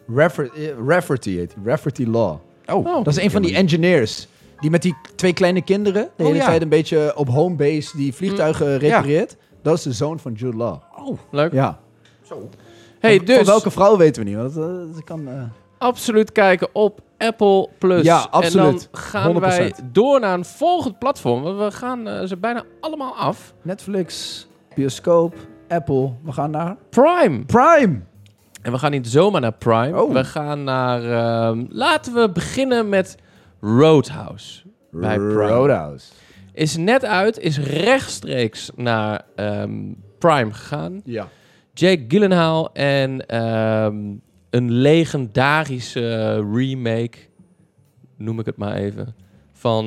Rafferty heet hij. Rafferty Law. Oh, Dat is een van die engineers. Die met die 2 kleine kinderen de hele tijd een beetje op home base die vliegtuigen repareert. Dat is de zoon van Jude Law. Leuk. Ja. Zo. Hey, Van dus welke vrouw weten we niet. Want, dat kan, absoluut kijken op Apple Plus. Ja, absoluut. En dan gaan 100%. wij door naar een volgend platform. Want we gaan ze bijna allemaal af. Netflix, bioscoop, Apple. We gaan naar Prime. Prime. En we gaan niet zomaar naar Prime. Oh. We gaan naar... laten we beginnen met Roadhouse. Bij Prime. Roadhouse. Is net uit, is rechtstreeks naar Prime gegaan. Ja. Jake Gyllenhaal en een legendarische remake, noem ik het maar even, van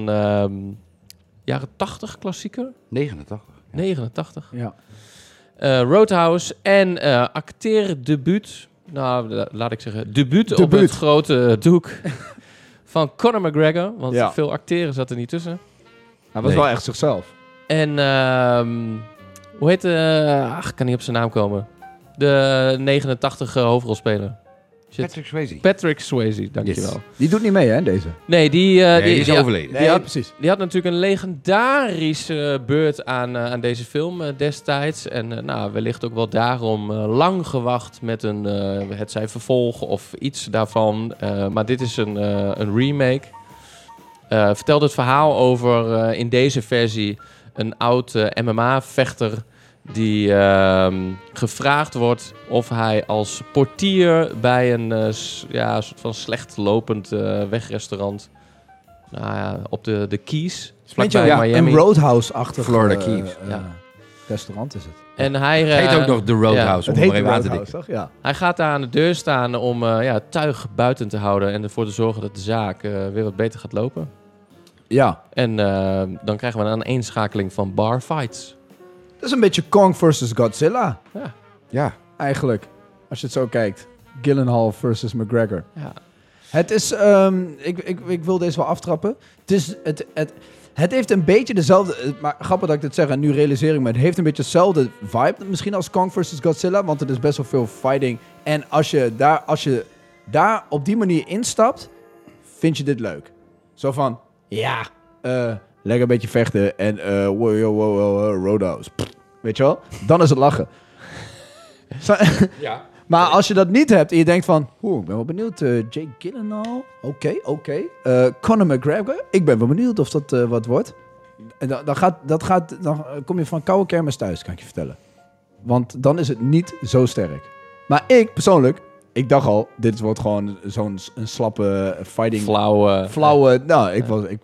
jaren 80 klassieker, 89. 89. Ja. Roadhouse en acteerdebuut, nou laat ik zeggen, debuut op het grote doek van Conor McGregor, want Ja. veel acteren zat er niet tussen. Hij was Nee. wel echt zichzelf. En hoe heet ik kan niet op zijn naam komen. De 89 hoofdrolspeler. Shit. Patrick Swayze. Patrick Swayze, dankjewel. Yes. Die doet niet mee, hè, deze? Nee, die is overleden. Die had, precies. die had natuurlijk een legendarische beurt aan deze film destijds. En nou, wellicht ook wel daarom lang gewacht met het zij vervolg of iets daarvan. Maar dit is een remake. Vertelde het verhaal over in deze versie een oud MMA-vechter die gevraagd wordt of hij als portier bij een soort van slecht lopend wegrestaurant op de Keys, vlakbij Miami. Een Roadhouse-achtig Florida Keys. restaurant is het. En hij Het heet ook nog The Roadhouse, Het om heet er even aan te Roadhouse, denken. toch? Ja. Hij gaat daar aan de deur staan om het tuig buiten te houden en ervoor te zorgen dat de zaak weer wat beter gaat lopen. Ja. En dan krijgen we een aaneenschakeling van bar fights. Dat is een beetje Kong versus Godzilla, Ja. eigenlijk. Als je het zo kijkt. Gyllenhaal versus McGregor. Ja. Het is... ik wil deze wel aftrappen. Het heeft een beetje dezelfde... Maar grappig dat ik dit zeg en nu realiseer ik me. Het heeft een beetje dezelfde vibe misschien als Kong versus Godzilla. Want er is best wel veel fighting. En als je daar op die manier instapt, vind je dit leuk. Zo van... Ja, lekker een beetje vechten en wow, Roadhouse. Pff, weet je wel? Dan is het lachen. Ja. Maar als je dat niet hebt en je denkt van... ik ben wel benieuwd. Jake Gyllenhaal. Oké. Conor McGregor. Ik ben wel benieuwd of dat wat wordt. En dan kom je van koude kermis thuis, kan ik je vertellen. Want dan is het niet zo sterk. Maar ik persoonlijk... Ik dacht al, dit wordt gewoon zo'n slappe fighting... Flauwe... Nou,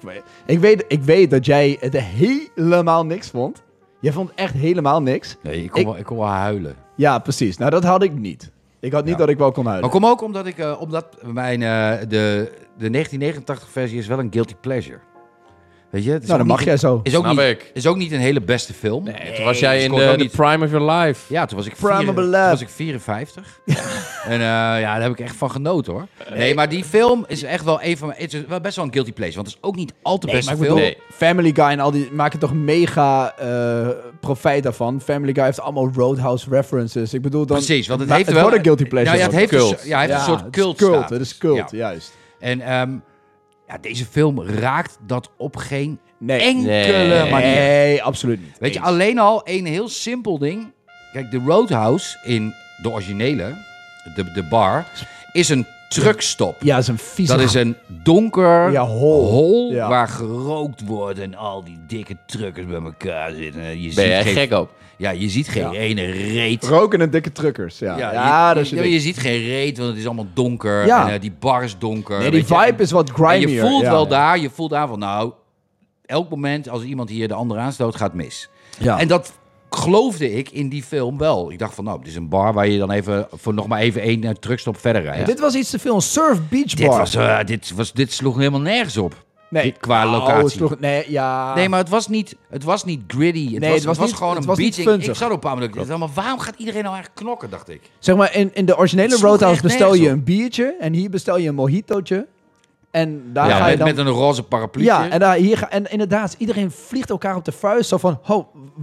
ik weet dat jij het helemaal niks vond. Jij vond echt helemaal niks. Nee, ik kon wel huilen. Ja, precies. Nou, dat had ik niet. Ik had niet dat ik wel kon huilen. Maar kom ook omdat mijn de 1989 versie is wel een guilty pleasure. Weet je? Het is Nou, dan mag jij zo. Is ook niet een hele beste film. Nee, toen was jij in scoort ook de niet. prime of your life. Ja, toen was ik, Prime of toen Life. was ik 54. En daar heb ik echt van genoten, hoor. Nee, maar die film is echt wel een van mijn... Het is wel best wel een guilty pleasure, want het is ook niet al te beste maar ik film. bedoel, Family Guy en al die maken toch mega profijt daarvan. Family Guy heeft allemaal Roadhouse references. Ik bedoel dan... Precies, want het maar heeft het wel... wordt een guilty pleasure. Nou ja, het ook. heeft een soort het cult is cult. status. Het is cult, Ja. juist. En deze film raakt dat op geen Nee. enkele manier. Nee, absoluut niet. Weet je, alleen al een heel simpel ding. Kijk, de Roadhouse in de originele, de bar, is een truckstop. Ja, dat is een vieze... Dat is een donker hol Ja. waar gerookt wordt en al die dikke truckers bij elkaar zitten. Je Ben jij ziet gek op? Ja, je ziet geen ene reet. Roken en dikke truckers, ja. Dat is je ziet geen reet, want het is allemaal donker. Ja. En die bar is donker. Nee, die weet je. vibe is wat grimier. En je voelt ja. wel daar, je voelt daar van nou, elk moment als iemand hier de ander aanstoot, gaat mis. Ja. En dat geloofde ik in die film wel. Ik dacht van nou, dit is een bar waar je dan even voor nog maar even één truckstop verder rijdt. Dit was iets te veel een surf beach bar. Dit sloeg helemaal nergens op. Nee. Qua Oh, locatie. Nee, Maar het was niet gritty. Het was niet- gewoon het een was niet beaching. funzig. Ik zat op een paar minuten. Maar waarom gaat iedereen nou echt knokken, dacht ik. Zeg maar, in de originele Het sloeg Roadhouse echt bestel je nergens een biertje en hier bestel je een mojitootje. En daar Ja, ga je dan... met een roze paraplu. Ja, en inderdaad, iedereen vliegt elkaar op de vuist. Zo van,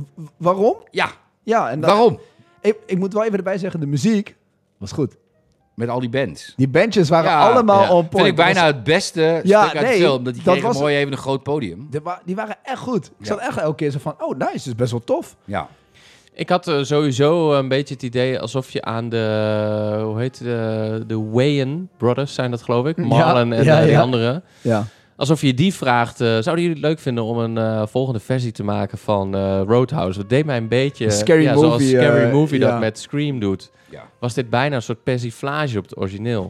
waarom? Ja, Ja, en waarom? Ik moet wel even erbij zeggen, de muziek was goed. Met al die bands. Die bandjes waren allemaal on point. Vind ik bijna het beste stuk uit de film. Dat die kregen mooi even een groot podium. Die waren echt goed. Ik zat echt elke keer zo van, oh nice, dit is best wel tof. Ja. Ik had sowieso een beetje het idee alsof je aan de... Hoe heet de Wayans Brothers zijn dat, geloof ik? Marlon en die andere. Ja. Alsof je die vraagt... zouden jullie het leuk vinden om een volgende versie te maken van Roadhouse? Dat deed mij een beetje... Scary Movie, zoals Scary Movie dat ja. met Scream doet. Ja. Was dit bijna een soort persiflage op het origineel.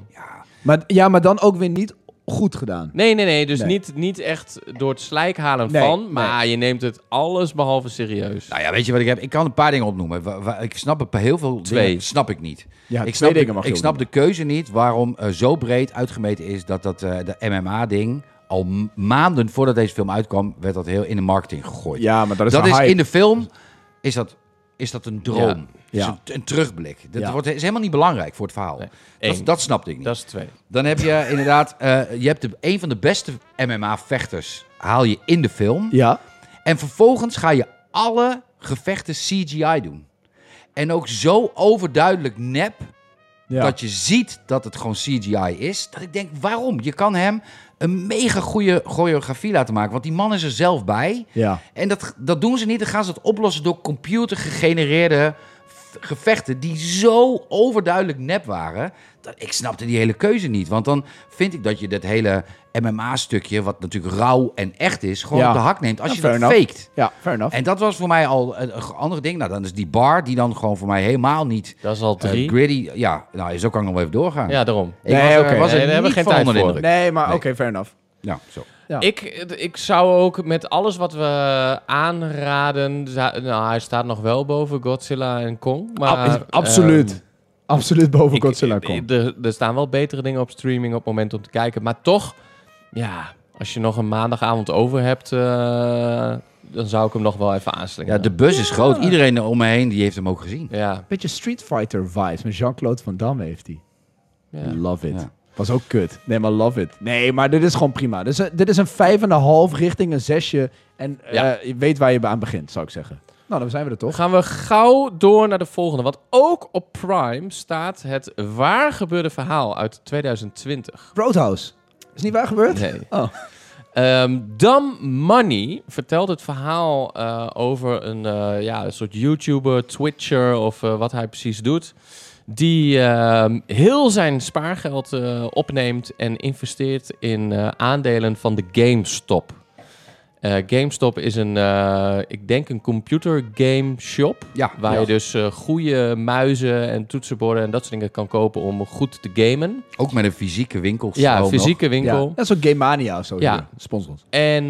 Maar dan ook weer niet goed gedaan. Nee. Dus niet echt door het slijk halen van, maar je neemt het alles behalve serieus. Nou ja, weet je wat ik heb? Ik kan een paar dingen opnoemen. Ik snap het, heel veel dingen snap ik niet. Ja, ik snap de keuze niet waarom zo breed uitgemeten is dat de MMA-ding... Al maanden voordat deze film uitkwam, werd dat heel in de marketing gegooid. Ja, maar dat is in de film is dat een droom. Ja. Een terugblik. Dat is helemaal niet belangrijk voor het verhaal. Nee. Dat snapte ik niet. Dat is 2. Dan heb je inderdaad... je hebt een van de beste MMA-vechters haal je in de film. Ja. En vervolgens ga je alle gevechten CGI doen. En ook zo overduidelijk nep... Ja. dat je ziet dat het gewoon CGI is. Dat ik denk, waarom? Je kan hem een mega goede choreografie laten maken. Want die man is er zelf bij. Ja. En dat doen ze niet. Dan gaan ze het oplossen door computergegenereerde gevechten... die zo overduidelijk nep waren. Ik snapte die hele keuze niet. Want dan vind ik dat je dat hele MMA-stukje... wat natuurlijk rauw en echt is... gewoon op de hak neemt als je dat faked. Ja, fair enough. En dat was voor mij al een andere ding. Nou, dan is die bar die dan gewoon voor mij helemaal niet... Dat is al 3. gritty. Ja, nou, zo kan ik nog wel even doorgaan. Ja, daarom. Daar hebben we geen tijd voor. Nee, maar oké, fair enough. Ja, zo. Ja. Ik zou ook met alles wat we aanraden... hij staat nog wel boven Godzilla en Kong. Maar, absoluut. Absoluut boven Godzilla Kong. Er staan wel betere dingen op streaming op het moment om te kijken. Maar toch, ja, als je nog een maandagavond over hebt... dan zou ik hem nog wel even aanslingen. Ja, de bus is groot. Iedereen om me heen die heeft hem ook gezien. Ja. Beetje Street Fighter vibes. Met Jean-Claude Van Damme heeft hij. Ja. Love it. Ja. Was ook kut. Nee, maar love it. Nee, maar dit is gewoon prima. Dit is een 5,5 richting een 6. En je weet waar je aan begint, zou ik zeggen. Nou, dan zijn we er toch. Gaan we gauw door naar de volgende. Want ook op Prime staat het waar gebeurde verhaal uit 2020. Roadhouse. Is niet waar gebeurd? Nee. Oh. Dumb Money vertelt het verhaal over een soort YouTuber, Twitcher of wat hij precies doet. Die heel zijn spaargeld opneemt en investeert in aandelen van de GameStop. GameStop is ik denk een computer game shop. Ja, Waar je dus goede muizen en toetsenborden en dat soort dingen kan kopen om goed te gamen. Ook met een fysieke winkel. Ja, fysieke winkel. Ja, dat is ook Game Mania of zo. Ja. Sponsor ons. En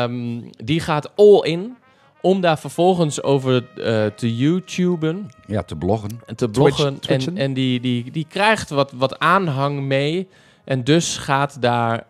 die gaat all in om daar vervolgens over te YouTuben. Ja, te bloggen. En te bloggen. Twitchen. En die krijgt wat aanhang mee. En dus gaat daar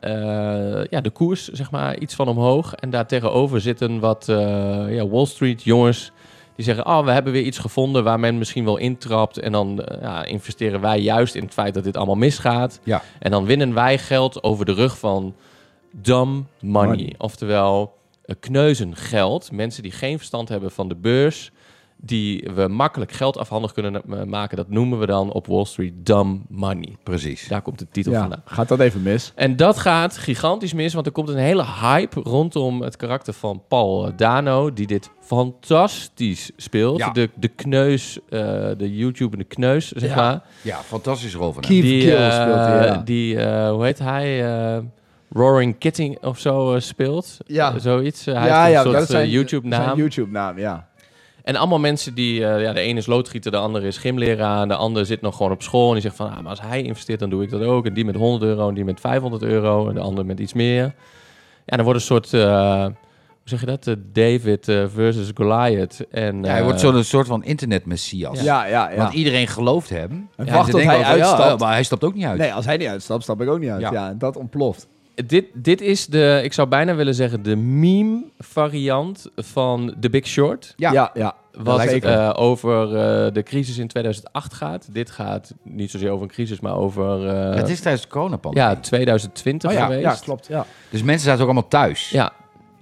de koers, zeg maar, iets van omhoog. En daar tegenover zitten wat Wall Street jongens die zeggen... we hebben weer iets gevonden waar men misschien wel intrapt. En dan investeren wij juist in het feit dat dit allemaal misgaat. Ja. En dan winnen wij geld over de rug van dumb money. Oftewel kneuzengeld. Mensen die geen verstand hebben van de beurs... die we makkelijk geld afhandig kunnen maken. Dat noemen we dan op Wall Street dumb money. Precies. Daar komt de titel Ja, vandaan. gaat dat even mis? En dat gaat gigantisch mis, want er komt een hele hype rondom het karakter van Paul Dano, die dit fantastisch speelt. Ja. De kneus, de YouTuber de kneus, zeg maar. Ja, fantastische rol van hem. Keith Die, Gill speelt hij, ja. hoe heet hij? Roaring Kitty of zo speelt. Ja. Zoiets. Hij heeft een soort zijn YouTube-naam. Zijn YouTube-naam, ja. En allemaal mensen die... de ene is loodgieter, de andere is gymleraar... en de andere zit nog gewoon op school... en die zegt van, maar als hij investeert, dan doe ik dat ook. En die met €100 en die met €500... en de andere met iets meer. Ja, dan wordt een soort... hoe zeg je dat? David versus Goliath. En, Hij wordt zo'n soort van internet-messias. Ja. Want iedereen gelooft hem. En Ja, wacht ze tot denken hij ook, uitstapt. maar hij stapt ook niet uit. Nee, als hij niet uitstapt, stap ik ook niet uit. Ja. Ja, en dat ontploft. Dit is de... Ik zou bijna willen zeggen... de meme-variant van The Big Short. Ja. Wat lijkt het over de crisis in 2008 gaat. Dit gaat niet zozeer over een crisis, maar over... Het is tijdens de coronapandemie. 2020 geweest. Ja, klopt. Ja. Dus mensen zaten ook allemaal thuis. Ja.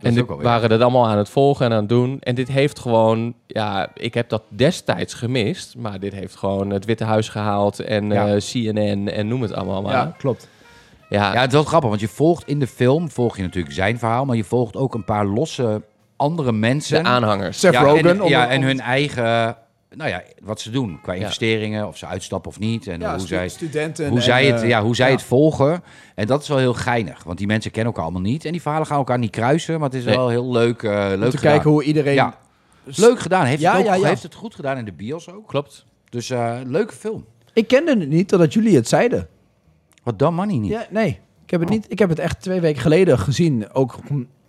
En is die ook alweer. waren dat allemaal aan het volgen en aan het doen. En dit heeft gewoon... Ja, ik heb dat destijds gemist. Maar dit heeft gewoon het Witte Huis gehaald. En Ja. CNN en noem het allemaal maar. Ja, klopt. Ja, Ja, het is wel grappig, want je volgt in de film, volg je natuurlijk zijn verhaal, maar je volgt ook een paar losse andere mensen. de aanhangers. Seth Rogen. En hun eigen, wat ze doen qua investeringen, of ze uitstappen of niet. En studenten. hoe zij ja. het volgen. En dat is wel heel geinig, want die mensen kennen elkaar allemaal niet. En die verhalen gaan elkaar niet kruisen, maar het is wel heel leuk Om leuk te gedaan. kijken hoe iedereen... Ja. Leuk gedaan. Heeft, Ja, het ook, ja. heeft het goed gedaan in de bios ook. Klopt. Dus leuke film. Ik kende het niet totdat jullie het zeiden. Wat dan money niet. Ja, nee, ik heb het niet. Ik heb het echt 2 weken geleden gezien. Ook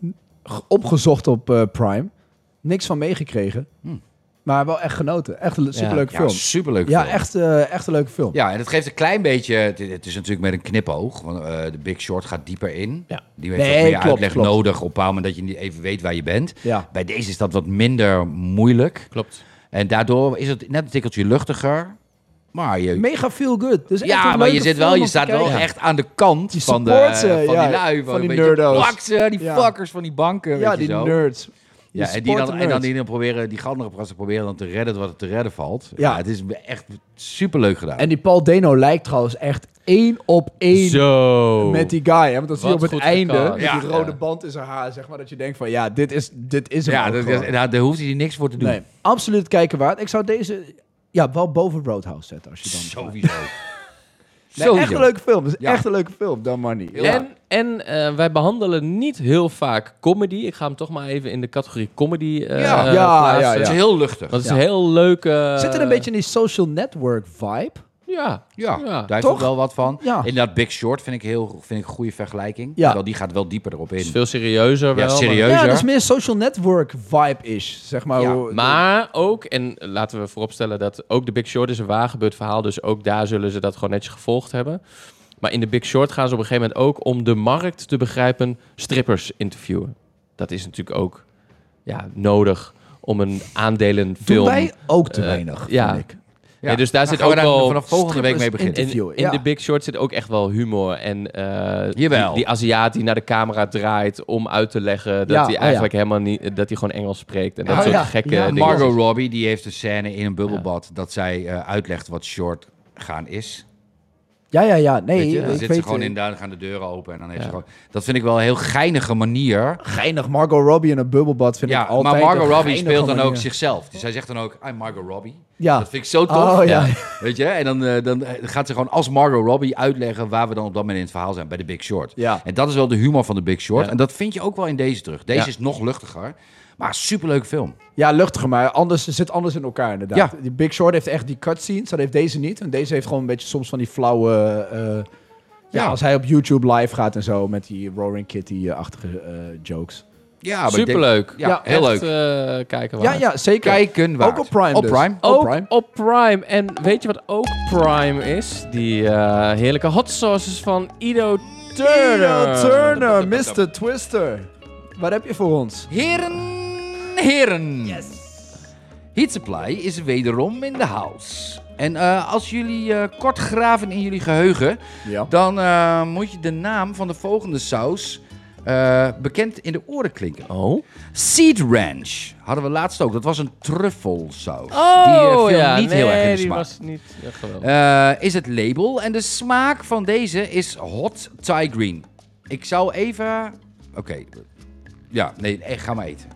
opgezocht op Prime. Niks van meegekregen. Maar wel echt genoten. Echt een superleuke film. Superleuk Ja, film. echt een leuke film. Ja, en het geeft een klein beetje... Het is natuurlijk met een knipoog. Want de Big Short gaat dieper in. Ja. Die heeft Nee, wat meer klopt, uitleg klopt. nodig op een bepaald moment dat je niet even weet waar je bent. Ja. Bij deze is dat wat minder moeilijk. Klopt. En daardoor is het net een tikkeltje luchtiger. Maar Mega feel good. Dus echt ja, een maar je leuke zit wel, film je om te staat wel kijken. echt aan de kant Die van support ze, die ja, lui. van die een beetje nerdo's. plak ze, die Ja. fuckers van die banken. Ja, weet je die zo. nerds. Ja, Die en die support dan nerds. proberen, die gandenreprassen proberen dan te redden wat er te redden valt. Ja. Ja, het is echt superleuk gedaan. En die Paul Dano lijkt trouwens echt 1 op 1 Zo. met die guy. Hè? Want dat zie je op Wat het goed einde. gecast. Met Ja. die rode band in zijn haar. Zeg maar dat je denkt van ja, dit is hem ja, ook gewoon. daar hoeft hij niks voor te doen. Nee, absoluut kijken waard. Ik zou deze wel boven Roadhouse zetten. Als je dan Sowieso. Nee, echt een leuke film. Het is Ja. echt een leuke film, Dan Money. Ja. En wij behandelen niet heel vaak comedy. Ik ga hem toch maar even in de categorie comedy plaatsen. ja. Het is heel luchtig. Want het is Ja. een heel leuke... Zit er een beetje in die social network vibe? Ja. Ja, Ja. daar heeft Toch? ook wel wat van. Ja. Inderdaad, Big Short vind ik een goede vergelijking. Ja. Wel, die gaat wel dieper erop in. Het is veel serieuzer wel. Ja, serieus. Ja, dat is meer social network vibe-ish. Zeg maar. Ja, Maar ook, en laten we vooropstellen dat ook de Big Short is een waargebeurd verhaal. Dus ook daar zullen ze dat gewoon netjes gevolgd hebben. Maar in de Big Short gaan ze op een gegeven moment ook, om de markt te begrijpen, strippers interviewen. Dat is natuurlijk ook nodig om een aandelenfilm... Doen wij ook te weinig, ja. vind ik. Ja. Nee, dus daar Dan zit gaan we ook daar wel... vanaf volgende week mee beginnen. interview. In de Big Short zit ook echt wel humor. En Jawel. die Aziat die naar de camera draait om uit te leggen dat hij eigenlijk helemaal niet... Dat hij gewoon Engels spreekt. En dat Oh, soort ja. gekke Ja, dingen. Margot Robbie, die heeft een scène in een bubbelbad dat zij uitlegt wat short gaan is. Ja. Nee, Weet je? Dan ik zit weet ze gewoon in daar, dan gaan de deuren open en dan heeft ze gewoon... Dat vind ik wel een heel geinige manier. Geinig. Margot Robbie in een bubbelbad vind ik Ja, altijd maar Margot een Robbie geinige speelt dan ook manier. zichzelf. Dus zij zegt dan ook, I'm Margot Robbie. Ja. Dat vind ik zo tof. Oh, ja. Weet je? En dan gaat ze gewoon als Margot Robbie uitleggen waar we dan op dat moment in het verhaal zijn bij de Big Short. Ja. En dat is wel de humor van de Big Short. Ja. En dat vind je ook wel in deze terug. Deze Ja. is nog luchtiger. Maar superleuke film. Ja, luchtiger, maar het zit anders in elkaar inderdaad. Ja. Die Big Short heeft echt die cutscenes, dat heeft deze niet. En deze heeft gewoon een beetje soms van die flauwe... Ja. als hij op YouTube live gaat en zo met die Roaring Kitty-achtige jokes. Ja, maar ik denk- Superleuk. Ja, heel Echt, leuk. kijken Ja, waard. ja, zeker. Kijken waard. Ook op Prime Op dus. Prime. Op Ook Prime. op Prime. En weet je wat ook Prime is? Die heerlijke hot sauces van Ido Turner. Tina Turner, Mr. Twister. Wat heb je voor ons? Heren. Yes. Heat Supply is wederom in de house. En als jullie kort graven in jullie geheugen, Ja. dan moet je de naam van de volgende saus bekend in de oren klinken. Oh? Seed Ranch hadden we laatst ook. Dat was een truffelsaus. Oh, die viel ja. niet heel erg in de die smaak. was niet geweldig. Is het label. En de smaak van deze is hot Thai green. Ik zou even... Oké. Ja, nee, ga maar eten.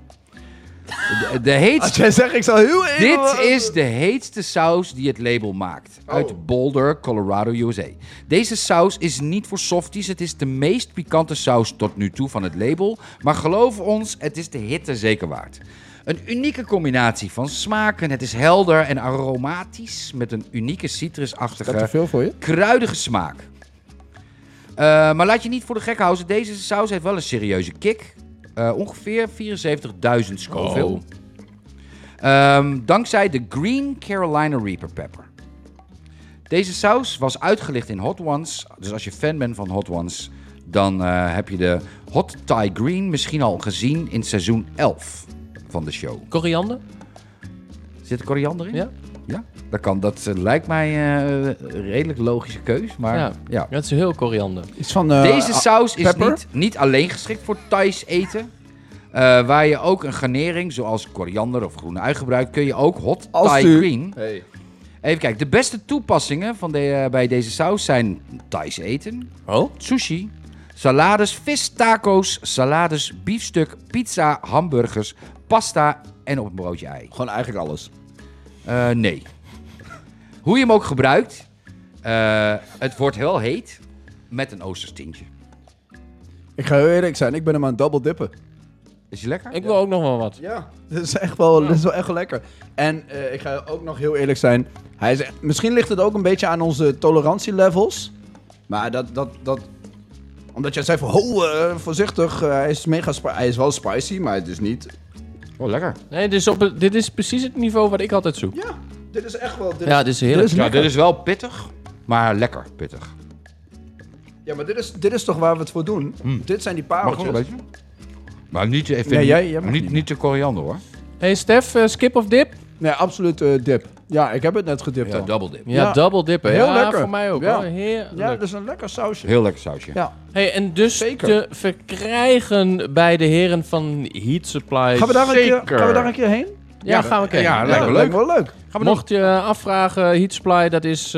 De Als heetste... jij zegt, ik zal heel even... Dit is de heetste saus die het label maakt. Uit Boulder, Colorado, USA. Deze saus is niet voor softies. Het is de meest pikante saus tot nu toe van het label. Maar geloof ons, het is de hitte zeker waard. Een unieke combinatie van smaken. Het is helder en aromatisch met een unieke Is dat te citrusachtige, veel voor je? kruidige smaak. Maar laat je niet voor de gek houden. Deze saus heeft wel een serieuze kick. Ongeveer 74.000 Scoville. Dankzij de Green Carolina Reaper Pepper. Deze saus was uitgelicht in Hot Ones. Dus als je fan bent van Hot Ones, dan heb je de Hot Thai Green misschien al gezien in seizoen 11 van de show. Koriander? Zit er koriander in? Ja. Ja? Dat kan. Dat lijkt mij een redelijk logische keus. Maar Ja. ja. Dat is heel koriander. Iets van... Deze saus is pepper? niet alleen geschikt voor Thais eten, Waar je ook een garnering, zoals koriander of groene ui gebruikt, kun je ook hot Als Thai u- green. Hey. Even kijken, de beste toepassingen bij deze saus zijn Thais eten, Oh? sushi, salades, vis, taco's, salades, biefstuk, pizza, hamburgers, pasta en op een broodje ei. Gewoon eigenlijk alles. Nee. Hoe je hem ook gebruikt, het wordt wel heet met een Oosters tintje. Ik ga heel eerlijk zijn, ik ben hem aan het double dippen. Is hij lekker? Ik wil ook nog wel wat. Ja, dit is echt wel, dit is wel echt wel lekker. En ik ga ook nog heel eerlijk zijn. Misschien ligt het ook een beetje aan onze tolerantielevels. Maar dat omdat jij zei van, voorzichtig, hij is hij is wel spicy, maar het is niet... Oh, lekker. Nee, dit is precies het niveau wat ik altijd zoek. Ja, dit is echt wel... Ja, dit is heerlijk. Dit is Ja, lekker. dit is wel pittig, maar lekker pittig. Ja, maar dit is toch waar we het voor doen? Dit zijn die Mag pareltjes. ik nog een beetje? Maar niet, Nee, jij mag niet, niet. niet te koriander hoor. Hey Stef, skip of dip? Nee, absoluut dip. Ja, ik heb het net gedipt Ja, al. double dip. Ja, Ja. double dippen. Heel Ja, lekker. voor mij ook. Ja. Hoor. Heerlijk. Ja, dat is een lekker sausje. Heel lekker sausje. Ja. Hey, en dus Zeker. te verkrijgen bij de heren van Heat Supply. Gaan we daar een keer heen? Ja, gaan we kijken. Ja, Ja. lijkt me lijkt me wel leuk. Mocht je afvragen, Heat Supply, dat is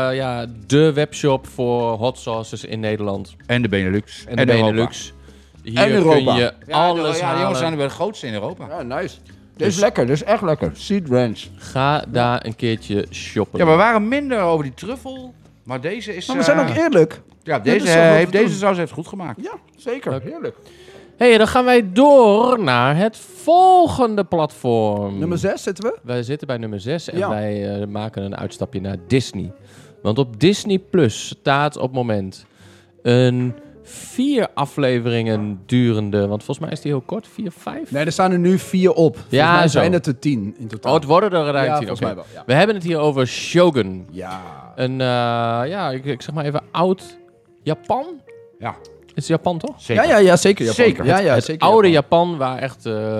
de webshop voor hot sauces in Nederland. En de Benelux. En de Europa. Benelux. Hier En Europa. kun je alles de halen. jongens zijn de grootste in Europa. Ja, nice. Dit is lekker, dit is echt lekker. Seed Ranch. Ga daar een keertje shoppen. Ja, we waren minder over die truffel. Maar deze is... Maar we zijn ook eerlijk. Ja, dit deze, is toch wat we heeft deze doen. saus heeft goed gemaakt. Ja, zeker. Heerlijk. Hey, dan gaan wij door naar het volgende platform. Nummer 6 zitten we. Wij zitten bij nummer 6 en Ja. wij maken een uitstapje naar Disney. Want op Disney Plus staat op het moment een 4 afleveringen durende... Want volgens mij is die heel kort, 4, 5? Nee, er staan er nu 4 op. Volgens Ja, mij zo. zijn het er 10 in totaal. Oh, het worden er uiteindelijk Ja, 10. volgens mij Oké. wel, ja. We hebben het hier over Shogun. Ja. Een, ik zeg maar even oud Japan. Ja, Het is Japan, toch? zeker. Ja, zeker. Japan. Zeker. Ja, ja, Het zeker. oude Japan, waar echt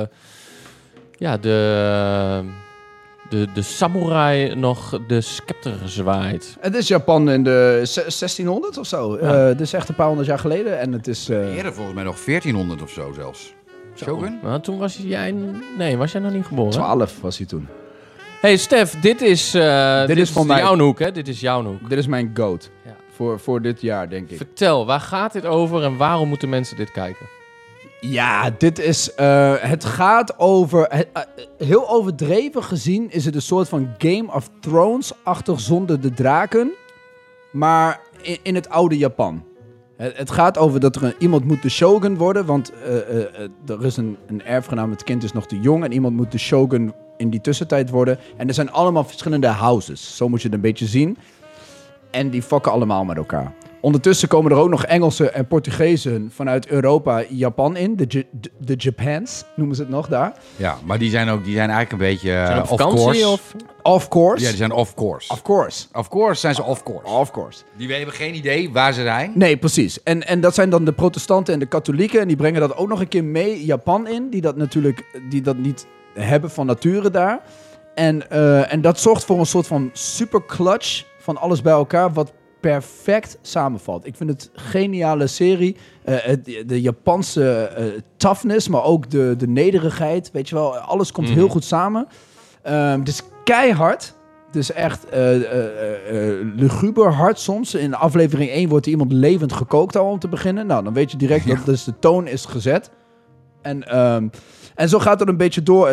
de samurai nog de scepter zwaait. Het is Japan in de 1600 of zo. Ja. Het is echt een paar honderd jaar geleden. En het is... Eerder volgens mij nog 1400 of zo zelfs. Shogun? Nou, toen was jij... Nee, was jij nog niet geboren? 12 was hij toen. Hey Stef, dit is voor mij. jouw hoek, hè? Dit is jouw hoek. Dit is mijn goat. Ja. Voor dit jaar, denk ik. Vertel, waar gaat dit over en waarom moeten mensen dit kijken? Ja, dit is... het gaat over... heel overdreven gezien is het een soort van Game of Thrones-achtig zonder de draken. Maar in het oude Japan. Het gaat over dat er iemand moet de shogun worden. Want er is een erfgenaam, het kind is nog te jong. En iemand moet de shogun in die tussentijd worden. En er zijn allemaal verschillende houses. Zo moet je het een beetje zien. En die fokken allemaal met elkaar. Ondertussen komen er ook nog Engelsen en Portugezen vanuit Europa, Japan in. De Japans noemen ze het nog daar. Ja, maar die zijn eigenlijk een beetje Zijn op off vakantie course. of... Of course. Ja, die zijn off course. Of course. Of course zijn ze off course. Of course. Die hebben geen idee waar ze zijn. Nee, precies. En dat zijn dan de protestanten en de katholieken. En die brengen dat ook nog een keer mee Japan in. Die dat niet hebben van nature daar. En dat zorgt voor een soort van super clutch van alles bij elkaar. Wat perfect samenvalt. Ik vind het een geniale serie. De Japanse toughness, maar ook de nederigheid. Weet je wel, alles komt heel goed samen. Het is keihard. Het is echt luguber hard soms. In aflevering 1 wordt er iemand levend gekookt al om te beginnen. Nou, dan weet je direct dat dus de toon is gezet. En zo gaat het een beetje door.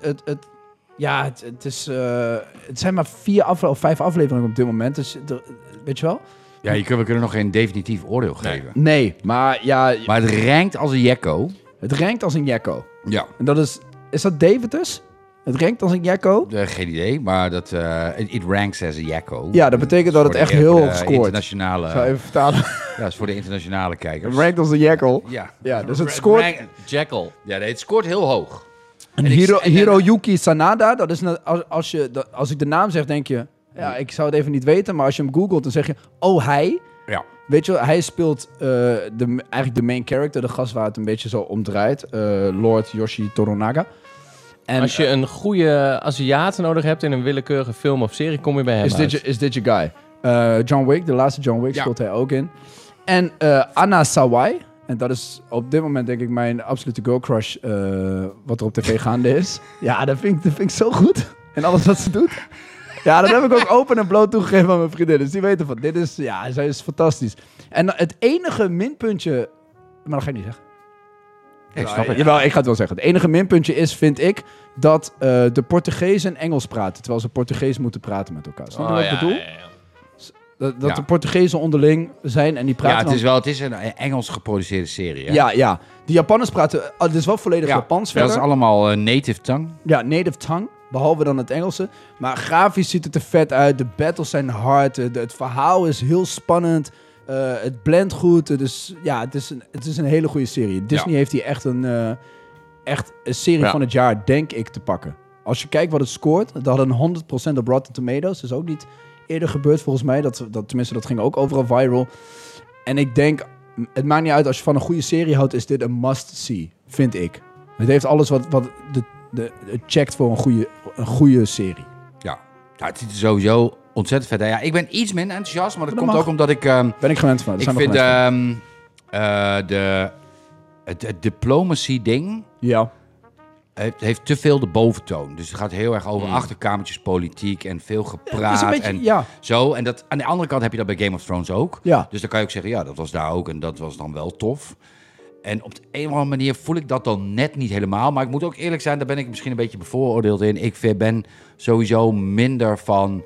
Het zijn maar 4 of 5 afleveringen op dit moment. Dus, weet je wel? Ja, we kunnen nog geen definitief oordeel geven. Nee, maar ja, Maar het rankt als een jekko. het rankt als een jekko. Ja. En dat is dat Davitus? Het rankt als een jekko? Geen idee, maar it ranks as a jekko. Ja, dat betekent dat het echt heel hoog scoort. Internationale, Ik zal even vertalen. ja, is voor de internationale kijkers. Het rankt als een jekko. Ja. Ja, dus het scoort... Jackal. Ja, nee, het scoort heel hoog. En En Hiroyuki Sanada, dat is als ik de naam zeg, denk je... Ja, ik zou het even niet weten, maar als je hem googelt, dan zeg je... Oh, hij... Ja. Weet je wel, hij speelt eigenlijk de main character, de gast waar het een beetje zo om draait. Lord Yoshi Toronaga. En Als je een goede Aziat nodig hebt in een willekeurige film of serie, kom je bij hem uit. is dit je guy. John Wick, de laatste John Wick, Ja. speelt hij ook in. En Anna Sawai En dat is op dit moment denk ik mijn absolute girl crush wat er op tv gaande is. Ja, dat vind ik zo goed. En alles wat ze doet. Ja, dat heb ik ook open en bloot toegegeven aan mijn vriendinnen. Dus die weten van, dit is, ja, zij is fantastisch. En het enige minpuntje... Maar dat ga ik niet zeggen. Ik snap het. Jawel, ik ga het wel zeggen. Het enige minpuntje is, vind ik, dat de Portugezen Engels praten. Terwijl ze Portugees moeten praten met elkaar. Snap je wat ik bedoel? Dat de Portugezen onderling zijn en die praten het is een Engels geproduceerde serie. Hè? Ja. De Japanners praten... het is wel volledig Japans verder. Dat is allemaal native tongue. Ja, native tongue. Behalve dan het Engelse. Maar grafisch ziet het er vet uit. De battles zijn hard. Het verhaal is heel spannend. Het blendt goed. Dus ja, het is een hele goede serie. Disney heeft hier echt een serie van het jaar, denk ik, te pakken. Als je kijkt wat het scoort. Het had een 100% op Rotten Tomatoes. Dat is ook niet eerder gebeurd volgens mij. Tenminste, dat ging ook overal viral. En ik denk, het maakt niet uit. Als je van een goede serie houdt, is dit een must-see. Vind ik. Het heeft alles wat het checkt voor een goede serie. Ja, het ziet er sowieso ontzettend vet uit. Ja, ik ben iets minder enthousiast, maar dat komt ook omdat ik... ben ik gewend van. Ik vind het diplomacy ding... Ja. Het heeft te veel de boventoon. Dus het gaat heel erg over achterkamertjes politiek en veel gepraat. Een beetje, zo. En dat, aan de andere kant heb je dat bij Game of Thrones ook. Ja. Dus dan kan je ook zeggen, ja, dat was daar ook en dat was dan wel tof. En op de een of andere manier voel ik dat dan net niet helemaal. Maar ik moet ook eerlijk zijn, daar ben ik misschien een beetje bevooroordeeld in. Ik ben sowieso minder van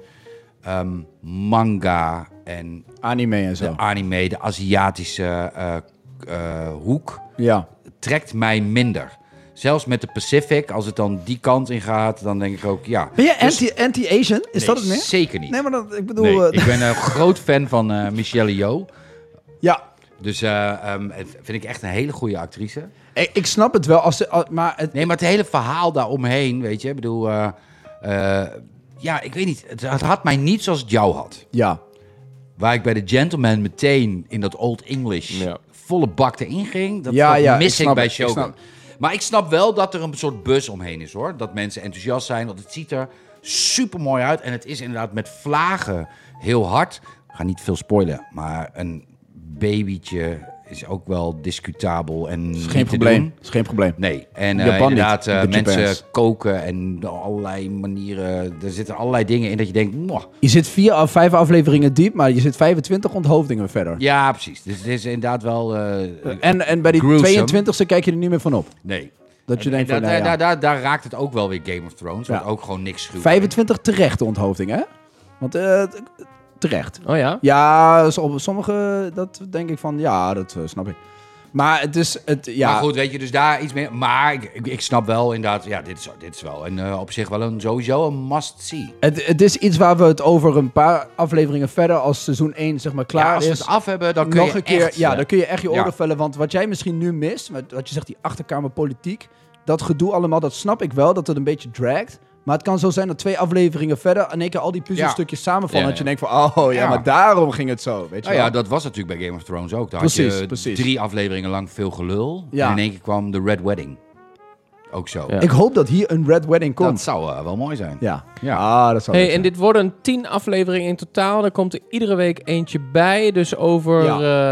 manga en... Anime en zo. De Aziatische hoek. Ja. Trekt mij minder. Zelfs met de Pacific, als het dan die kant in gaat, dan denk ik ook, ja. Ben je anti-Asian? Is dat het meer? Zeker niet. Nee, maar ik bedoel... Nee, ik ben een groot fan van Michelle Yeoh. Ja. Dus vind ik echt een hele goede actrice. Ik snap het wel, maar... Nee, maar het hele verhaal daaromheen, weet je. Ik bedoel, ik weet niet. Het had mij niet zoals het jou had. Ja. Waar ik bij The Gentleman meteen in dat Old English volle bak erin ging. Dat mis ik bij Shogun. Maar ik snap wel dat er een soort buzz omheen is, hoor. Dat mensen enthousiast zijn, want het ziet er super mooi uit. En het is inderdaad met vlagen heel hard. Ik ga niet veel spoilen, maar een babytje is ook wel discutabel en is geen probleem. Is geen probleem. Nee, en inderdaad, mensen koken en allerlei manieren. Er zitten allerlei dingen in dat je denkt... Mwah. Je zit 4 of 5 afleveringen diep, maar je zit 25 onthoofdingen verder. Ja, precies. Dus het is inderdaad wel... en bij die gruesome. 22e kijk je er niet meer van op. Nee. Dat je denkt van, daar raakt het ook wel weer Game of Thrones, wat ook gewoon niks schuwt. 25 terechte onthoofdingen, hè? Want terecht. Oh ja? Ja, sommige, dat denk ik van, ja, dat snap ik. Maar het is... Maar goed, weet je, dus daar iets meer... Maar ik snap wel inderdaad, ja, dit is wel op zich wel sowieso een must-see. Het is iets waar we het over een paar afleveringen verder, als seizoen 1 zeg maar klaar als is. Als we het af hebben, dan kun nog je een keer, echt... Ja, dan kun je echt je oren vellen. Want wat jij misschien nu mist, met wat je zegt, die achterkamerpolitiek, dat gedoe allemaal, dat snap ik wel, dat het een beetje dragt. Maar het kan zo zijn dat 2 afleveringen verder in één keer al die puzzelstukjes samenvallen. Dat je denkt van, maar daarom ging het zo. Weet je wel? Ja, dat was natuurlijk bij Game of Thrones ook. Daar had je 3 afleveringen lang veel gelul. Ja. En in één keer kwam de Red Wedding. Ook zo. Ja. Ik hoop dat hier een Red Wedding komt. Dat zou wel mooi zijn. Ja. Dat zou zijn. En dit worden 10 afleveringen in totaal. Er komt er iedere week eentje bij. Dus over,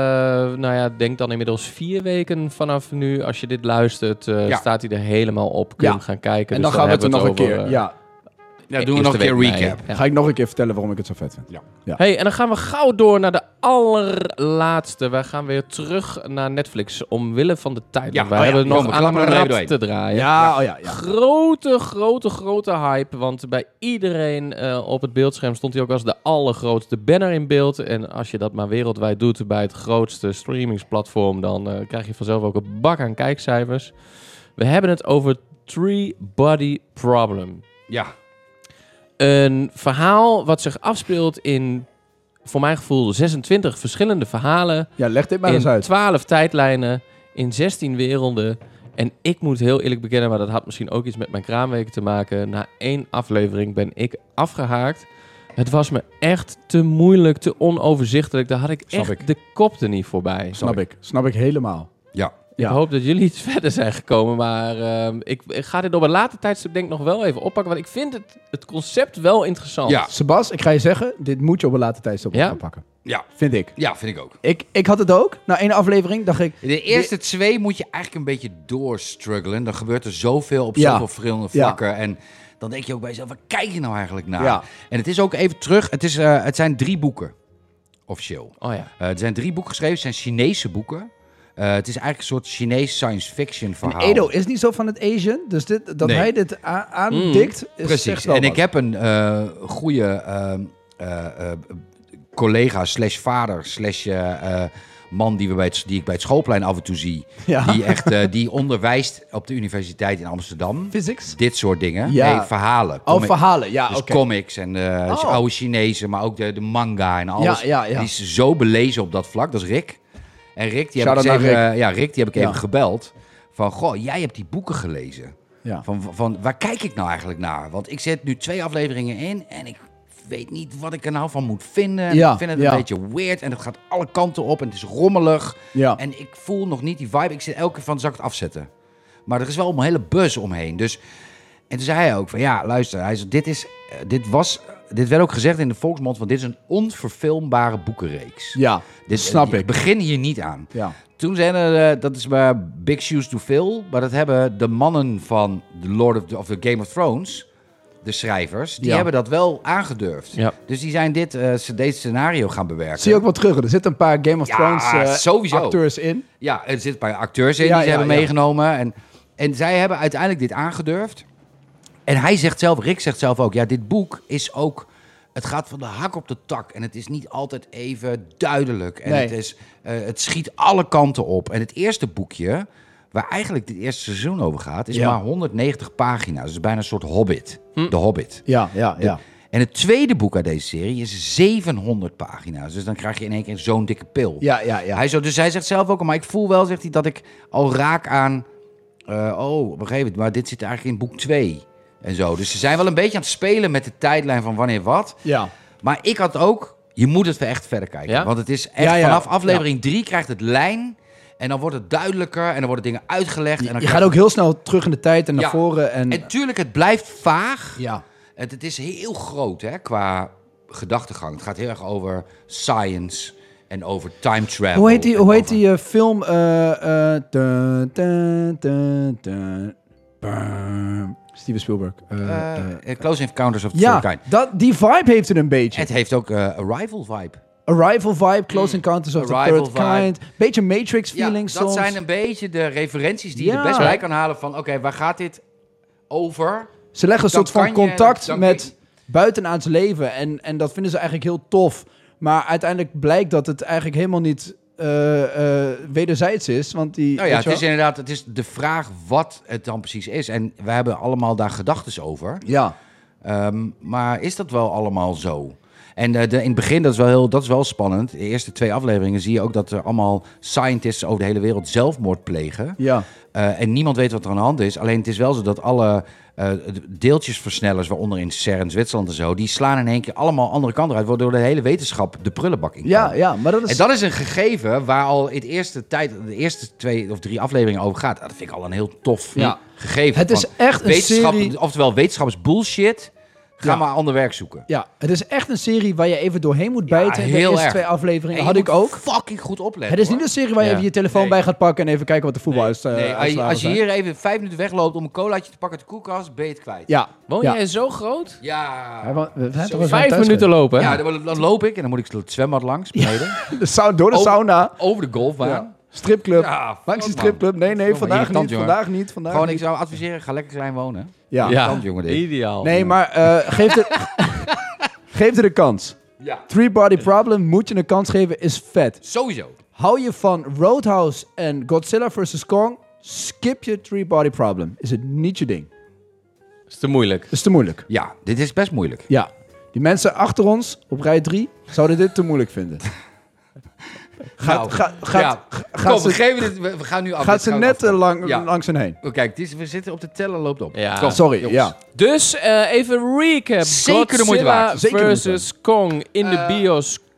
denk dan inmiddels 4 weken vanaf nu. Als je dit luistert, staat hij er helemaal op. Kun je hem gaan kijken. En dus dan gaan we het er nog een keer. Ja, doen we nog een keer recap. Ga ik nog een keer vertellen waarom ik het zo vet vind. Ja. Hey, en dan gaan we gauw door naar de allerlaatste. Wij gaan weer terug naar Netflix. Omwille van de tijd. Ja, wij hebben nog aan een rad te draaien. Ja. Grote hype. Want bij iedereen op het beeldscherm stond hij ook als de allergrootste banner in beeld. En als je dat maar wereldwijd doet bij het grootste streamingsplatform, dan krijg je vanzelf ook een bak aan kijkcijfers. We hebben het over Three Body Problem. Ja. Een verhaal wat zich afspeelt in, voor mijn gevoel, 26 verschillende verhalen. Ja, leg dit maar eens uit. 12 tijdlijnen, in 16 werelden. En ik moet heel eerlijk bekennen, maar dat had misschien ook iets met mijn kraamweken te maken. Na 1 aflevering ben ik afgehaakt. Het was me echt te moeilijk, te onoverzichtelijk. Daar had ik de kop er niet voorbij. Snap ik helemaal. Ja. Ja. Ik hoop dat jullie iets verder zijn gekomen, maar ik ga dit op een later tijdstip denk ik nog wel even oppakken, want ik vind het concept wel interessant. Ja. Sebas, ik ga je zeggen, dit moet je op een later tijdstip op Ja? gaan pakken. Ja. Vind ik. Ja, vind ik ook. Ik had het ook. Na 1 aflevering dacht ik... De eerste 2 moet je eigenlijk een beetje doorstruggelen. Dan gebeurt er zoveel op Ja. zoveel verschillende vlakken. En dan denk je ook bij jezelf, waar kijk je nou eigenlijk naar? Ja. En het is ook even terug, het zijn 3 boeken. Officieel. Oh ja. Er zijn 3 boeken geschreven, het zijn Chinese boeken. Het is eigenlijk een soort Chinees science fiction verhaal. En Edo is niet zo van het Asian, dus dat Nee. hij dit aandikt, is Precies. zegt wel En wat. ik heb een goede collega slash vader slash man die ik bij het schoolplein af en toe zie. Ja. Die echt die onderwijst op de universiteit in Amsterdam. Physics? Dit soort dingen. Ja. Nee, verhalen. Oh, verhalen. Ja, Dus oké. comics en oude Chinezen, maar ook de manga en alles. Ja. Die is zo belezen op dat vlak. Dat is Rick. En Rick, die heb ik, Shout-out eens naar even, Rick, die heb ik Ja. even gebeld. Van, goh, jij hebt die boeken gelezen. Ja. Van waar kijk ik nou eigenlijk naar? Want ik zit nu 2 afleveringen in en ik weet niet wat ik er nou van moet vinden. En Ja, ik vind het ja. een beetje weird en het gaat alle kanten op en het is rommelig. Ja. En ik voel nog niet die vibe. Ik zit elke keer van, zal ik het afzetten? Maar er is wel een hele buzz omheen. Dus, en toen zei hij ook van, ja, luister. Hij zei, dit werd ook gezegd in de volksmond, van dit is een onverfilmbare boekenreeks. Ja, Dit snap ik. Begin hier niet aan. Ja. Toen zijn er, dat is maar big shoes to fill, maar dat hebben de mannen van The Lord of the Game of Thrones, de schrijvers, die Ja. hebben dat wel aangedurfd. Ja. Dus die zijn deze scenario gaan bewerken. Zie je ook wel terug. Er zitten een paar Game of Ja, Thrones sowieso. acteurs in. Ja, er zitten een paar acteurs in die Ja, ze ja, hebben ja. meegenomen. En zij hebben uiteindelijk dit aangedurfd. En hij zegt zelf, Rick zegt zelf ook, ja, dit boek is ook, het gaat van de hak op de tak. En het is niet altijd even duidelijk. En Nee. het schiet alle kanten op. En het eerste boekje, waar eigenlijk dit eerste seizoen over gaat, is Ja. maar 190 pagina's. Dus bijna een soort Hobbit. De Hobbit. Ja. En het tweede boek uit deze serie is 700 pagina's. Dus dan krijg je in één keer zo'n dikke pil. Ja. Dus hij zegt zelf ook al, maar ik voel wel, zegt hij, dat ik al raak aan, op een gegeven moment, maar dit zit eigenlijk in boek 2 en zo. Dus ze zijn wel een beetje aan het spelen met de tijdlijn van wanneer wat. Ja. Maar ik had ook, je moet het echt verder kijken. Ja? Want het is echt, Ja. vanaf aflevering 3 krijgt het lijn en dan wordt het duidelijker en dan worden dingen uitgelegd. En dan Je krijg gaat ook heel snel terug in de tijd en naar Ja. voren. En tuurlijk, het blijft vaag. ja. Het is heel groot, hè, qua gedachtegang. Het gaat heel erg over science en over time travel. Hoe heet die, en over- film? Steven Spielberg. Close Encounters of the Ja, Third Kind. die vibe heeft het een beetje. Het heeft ook Arrival vibe. Arrival vibe, Close Encounters of the Arrival Third vibe. Kind. Beetje Matrix Ja, feeling dat soms. zijn een beetje de referenties die je Ja. er best bij kan halen van, oké, waar gaat dit over? Ze leggen een Dan soort van kan je- contact dan met kun buitenaards leven. En dat vinden ze eigenlijk heel tof. Maar uiteindelijk blijkt dat het eigenlijk helemaal niet wederzijds is. Want die, Nou ja, weet je het is wel? inderdaad, het is de vraag wat het dan precies is. En we hebben allemaal daar gedachten over. Ja, Maar is dat wel allemaal zo? En in het begin, dat is wel spannend. De eerste 2 afleveringen zie je ook dat er allemaal scientists over de hele wereld zelfmoord plegen. ja. En niemand weet wat er aan de hand is. Alleen het is wel zo dat alle deeltjesversnellers, waaronder in CERN, Zwitserland en zo, die slaan in één keer allemaal andere kanten uit, waardoor de hele wetenschap de prullenbak in kan. Ja, maar dat is... En dat is een gegeven waar al de eerste 2 of 3 afleveringen over gaat. Dat vind ik al een heel tof Ja. gegeven. Het is Van echt een wetenschap, serie... oftewel wetenschap is bullshit. Ga Ja. maar ander werk zoeken. Ja, het is echt een serie waar je even doorheen moet bijten. in de heel eerste erg. 2 afleveringen En had je ik moet ook. fucking goed opletten. Het is niet hoor. een serie waar je Ja. even je telefoon Nee. bij gaat pakken en even kijken wat de voetbaluitslagen Nee, als je zijn. hier even 5 minuten wegloopt om een colaatje te pakken uit de koelkast, ben je het kwijt. Ja. Woon ja. jij zo groot? Ja. We zijn Zo toch 5 minuten lopen, hè? Ja, dan loop ik en dan moet ik het zwembad langs beneden. Door de Oh. sauna. Over de golfbaan. Ja. Stripclub. Ja, Langs fuck, die man. stripclub. Nee, Irritant, vandaag niet. jongen. Vandaag Gewoon, ik niet. zou adviseren, ga lekker klein wonen. Ja. Irritant, jongen, dit. Ideaal. Nee, maar geef er de kans. Ja. 3-Body Problem moet je een kans geven, is vet. Sowieso. Hou je van Roadhouse en Godzilla vs. Kong, skip je 3-Body Problem. Is het niet je ding. Is te moeilijk. Is te moeilijk. Ja, dit is best moeilijk. Ja. Die mensen achter ons op rij 3 zouden dit te moeilijk vinden. Nou, Kom, ze, we gaan nu af. gaat Dit ze gaan we net aftrappen. Ja. langs hen heen. Oh, kijk, we zitten op de teller, loopt op. Ja. Kom, Sorry, jongens. ja. Dus even recap. Zeker de moeite Godzilla waard. Zeker de moeite versus Kong in de bios.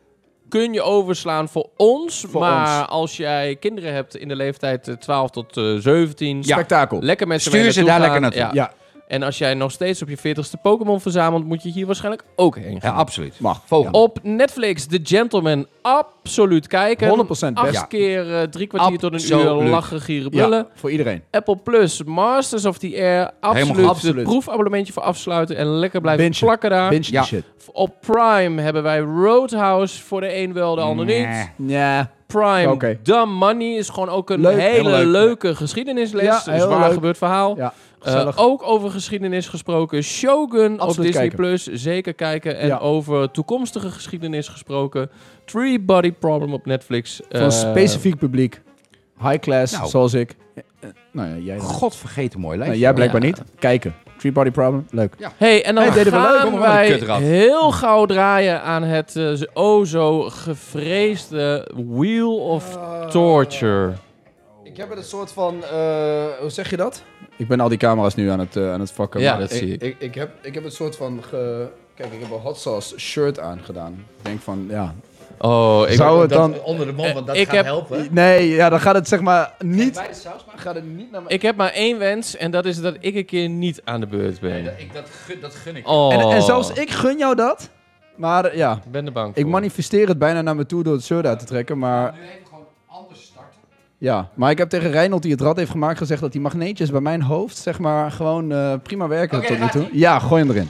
kun je overslaan voor ons. Voor maar ons. als jij kinderen hebt in de leeftijd 12 tot 17... Spektakel. Lekker met ze Stuur mee ze naartoe daar gaan. lekker naartoe. Ja, En als jij nog steeds op je 40ste Pokémon verzamelt, moet je hier waarschijnlijk ook heen Ja, gaan. absoluut. mag. Volgende. Op Netflix, The Gentleman, absoluut kijken. 100% best. 8 keer 3 kwartier tot een uur Absoluut. lachen, gieren, brullen. Ja, voor iedereen. Apple Plus, Masters of the Air, absoluut. absoluut. Het proefabonnementje voor afsluiten en lekker blijven Binge. plakken daar. Binge die Ja. shit. Op Prime hebben wij Roadhouse, voor de een wel, de ander niet. Ja. Prime, Oké. The Money is gewoon ook een Leuk, hele helemaal leuk. leuke geschiedenisles. Ja, een heel zwaar leuk. gebeurd verhaal. Ja, gezellig. Ook over geschiedenis gesproken. Shogun op Absoluut Disney kijken. Plus, zeker kijken. En Ja. over toekomstige geschiedenis gesproken. Three Body Problem op Netflix. Voor een specifiek publiek. High class, Nou. zoals ik. Nou ja, jij dan. God vergeten mooi lijstje. Nou, jij blijkbaar Ja. niet. Kijken. Three body problem. Leuk. Hey, en dan Hey, deden we leuk. gaan Kom maar, wat een wij kutrat. heel gauw draaien aan het zo gevreesde Wheel of Torture. Ik heb een soort van... hoe zeg je dat? Ik ben al die camera's nu aan het vakken. Ja, maar dat zie ik. Ik heb een soort van... Kijk, ik heb een hot sauce shirt aangedaan. Ik denk van, ja... Oh, ik Zou het dan... onder de mond, want dat ik gaat heb- helpen. Nee, ja, dan gaat het zeg maar niet... Bij de saus, maar gaat het niet naar mijn... Ik heb maar één wens en dat is dat ik een keer niet aan de beurt ben. Dat gun ik. Oh. En zelfs ik gun jou dat. Maar ja, Ik ben er bang ik voor. manifesteer het bijna naar me toe door het shirt uit te trekken. Maar Nu even gewoon anders starten. ja, maar ik heb tegen Reinhold, die het rad heeft gemaakt, gezegd dat die magneetjes bij mijn hoofd, zeg maar, gewoon prima werken Oké, tot nu toe. gaat-ie. Ja, gooi hem erin.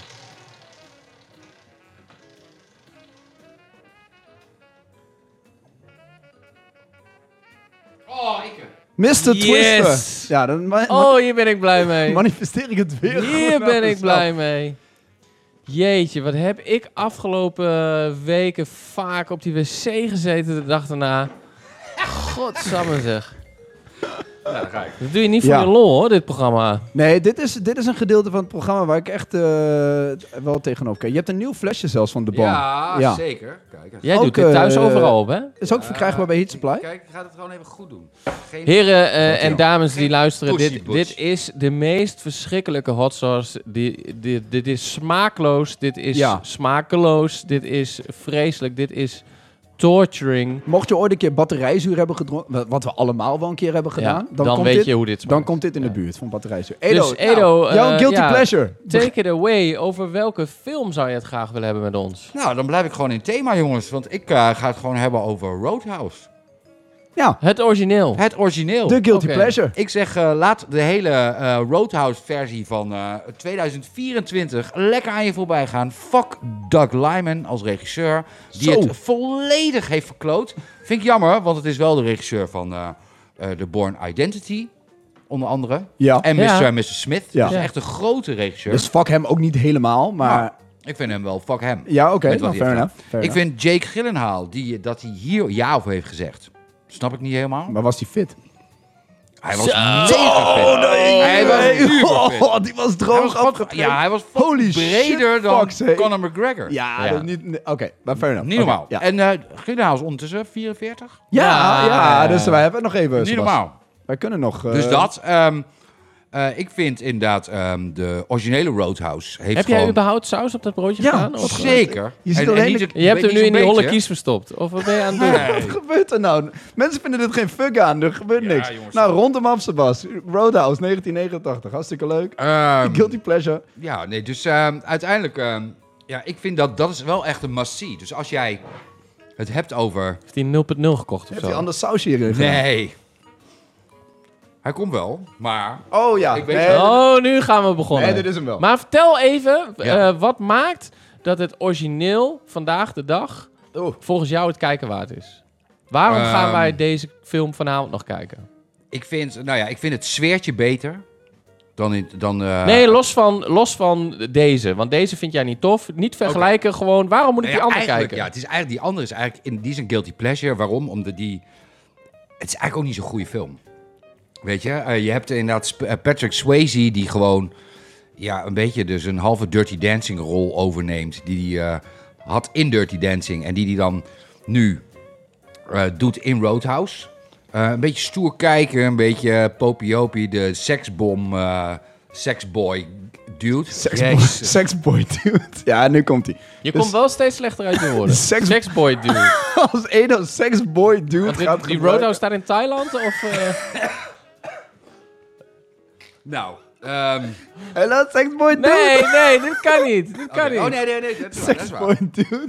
Oh, ik. Mr. Yes! Twister. Ja, dan Oh, hier ben ik blij mee. manifesteer ik het weer. Hier gewoon ben naar ik mezelf. blij mee. Jeetje, wat heb ik afgelopen weken vaak op die wc gezeten de dag daarna. Godsamme zeg. Ja, daar ga ik. Dat doe je niet voor Ja. je lol hoor, dit programma. Nee, dit is een gedeelte van het programma waar ik echt wel tegenop kijk. Je hebt een nieuw flesje zelfs van de Bon. Ja, Ja. zeker. Kijk, Jij Ook, doet dit thuis eh, overal op, hè? Is ook verkrijgbaar bij Heat Supply. Kijk, ik ga het gewoon even goed doen. Geen... Heren en Geen dames die luisteren, pushy dit is de meest verschrikkelijke hot sauce. Dit is smaakloos, dit is Ja. smakeloos, dit is vreselijk, dit is torturing. Mocht je ooit een keer batterijzuur hebben gedronken, wat we allemaal wel een keer hebben gedaan, Dan komt weet dit, je hoe dit smaakt. dan komt dit in de buurt van batterijzuur. Edo, Dus Edo, jouw guilty ja, pleasure. take it away. Over welke film zou je het graag willen hebben met ons? Nou, dan blijf ik gewoon in het thema, jongens. Want ik ga het gewoon hebben over Roadhouse. Ja, Het origineel. Het origineel. de guilty Oké. pleasure. Ik zeg, laat de hele Roadhouse-versie van 2024 lekker aan je voorbij gaan. Fuck Doug Liman als regisseur, die Zo. het volledig heeft verkloot. Vind ik jammer, want het is wel de regisseur van The Bourne Identity, onder andere. Ja, En Ja. Mr. en Mrs. Smith. Ja. Dus echt een grote regisseur. dus fuck hem ook niet helemaal, maar... Nou, ik vind hem wel, fuck hem. ja, oké, Met wat nou, hij fair heeft enough. Fair Ik vind Jake Gyllenhaal, dat hij hier ja over heeft gezegd. Snap ik niet helemaal. Maar was die fit? Hij was mega fit. Hij was uber fit. Oh, die was Hij droog was afgetraind. ja, hij was Holy breder shit, dan fuck's sake. Conor McGregor. Ja, Ja. dat niet... nee, Oké, maar fair enough. Niet Oké, normaal. Ja. En Gyllenhaal is ondertussen 44. Ja, dus wij hebben nog even... Niet Sebas. normaal. Wij kunnen nog... Dus dat. Ik vind inderdaad de originele Roadhouse heeft Heb jij gewoon... überhaupt saus op dat broodje Ja, gedaan? Of- Zeker. Je ziet En alleen niet de- een Je hebt hem beetje nu in die zo'n holle beetje. kies verstopt. Of wat ben je aan het doen? Wat gebeurt er nou? Mensen vinden dit geen fuck aan. Er gebeurt Ja, niks. jongens. Nou, rond hem af, Sebas. Roadhouse, 1989. Hartstikke leuk. Guilty pleasure. Ja, nee, dus uiteindelijk... ja, ik vind dat is wel echt een must-see. Dus als jij het hebt over... Heeft hij 0.0 gekocht of Heeft hij zo? anders sausje hierin gedaan? Nee. Hij komt wel, maar... Oh ja. Ik weet nee, wel. Oh, nu gaan we begonnen. nee, dit is hem wel. Maar vertel even, Ja. wat maakt dat het origineel vandaag de dag Oh. volgens jou het kijken waard is? Waarom gaan Ehm. wij deze film vanavond nog kijken? Ik vind het sfeertje beter dan Nee, los van deze. Want deze vind jij niet tof. Niet vergelijken, gewoon. Waarom moet ik die andere kijken? Ja, het is eigenlijk, die andere is eigenlijk die is een guilty pleasure. Waarom? Omdat het is eigenlijk ook niet zo'n goede film. Weet je, je hebt inderdaad Patrick Swayze die gewoon een beetje dus een halve Dirty Dancing rol overneemt. Die had in Dirty Dancing en die dan nu doet in Roadhouse. Een beetje stoer kijken, een beetje popiopie, de seksbom, seksboy dude. Sexboy dude. Ja, nu komt hij. Je komt wel steeds slechter uit je woorden. Sexboy dude. Als één als sexboy dude Want gaat die Roadhouse staat in Thailand? Of, Nou, Hello, sexboy dude. Nee, dit kan niet. Dit kan niet. Oh, nee, dat is waar. Sexboy dude.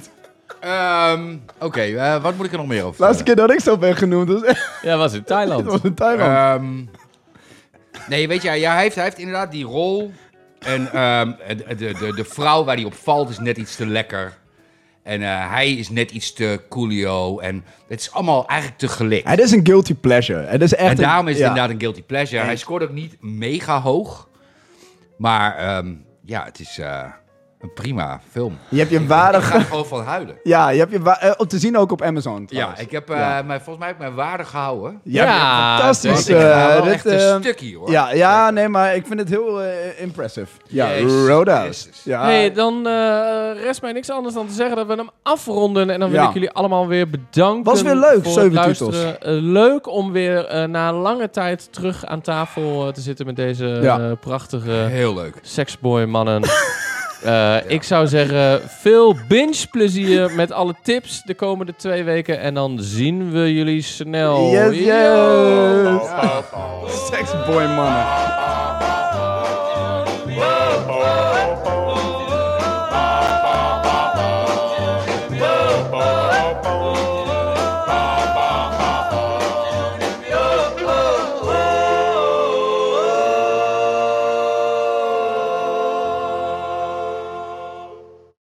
Oké, wat moet ik er nog meer over Laatste keer dat ik zo ben genoemd was Ja, was in Thailand. het was in Thailand. Nee, weet je, hij heeft inderdaad die rol. En de vrouw waar hij op valt is net iets te lekker. En hij is net iets te coolio. En het is allemaal eigenlijk te gelikt. Het is een guilty pleasure. Het is echt En daarom is het ja. inderdaad een guilty pleasure. Hij scoort ook niet mega hoog. Maar ja, het is een prima film. Je hebt je Ik waarde... ga er gewoon van huilen. Ja, je hebt je om te zien ook op Amazon. Ja, trouwens. ik heb, volgens mij heb ik mijn waarde gehouden. Ja, fantastisch. Want ik ga wel dit, echt een stukje, hoor. Ja, nee, maar ik vind het heel impressive. Ja, Jezus Roadhouse. Christus. Ja. Hey, dan rest mij niks anders dan te zeggen dat we hem afronden. En dan wil Ja. ik jullie allemaal weer bedanken. Was weer leuk, voor 7 het titels. luisteren. Leuk om weer na lange tijd terug aan tafel te zitten met deze prachtige Heel leuk. seksboy mannen. Ik zou zeggen, veel binge-plezier met alle tips de komende 2 weken. En dan zien we jullie snel. Yes, yes. Yo. Sexboy mannen.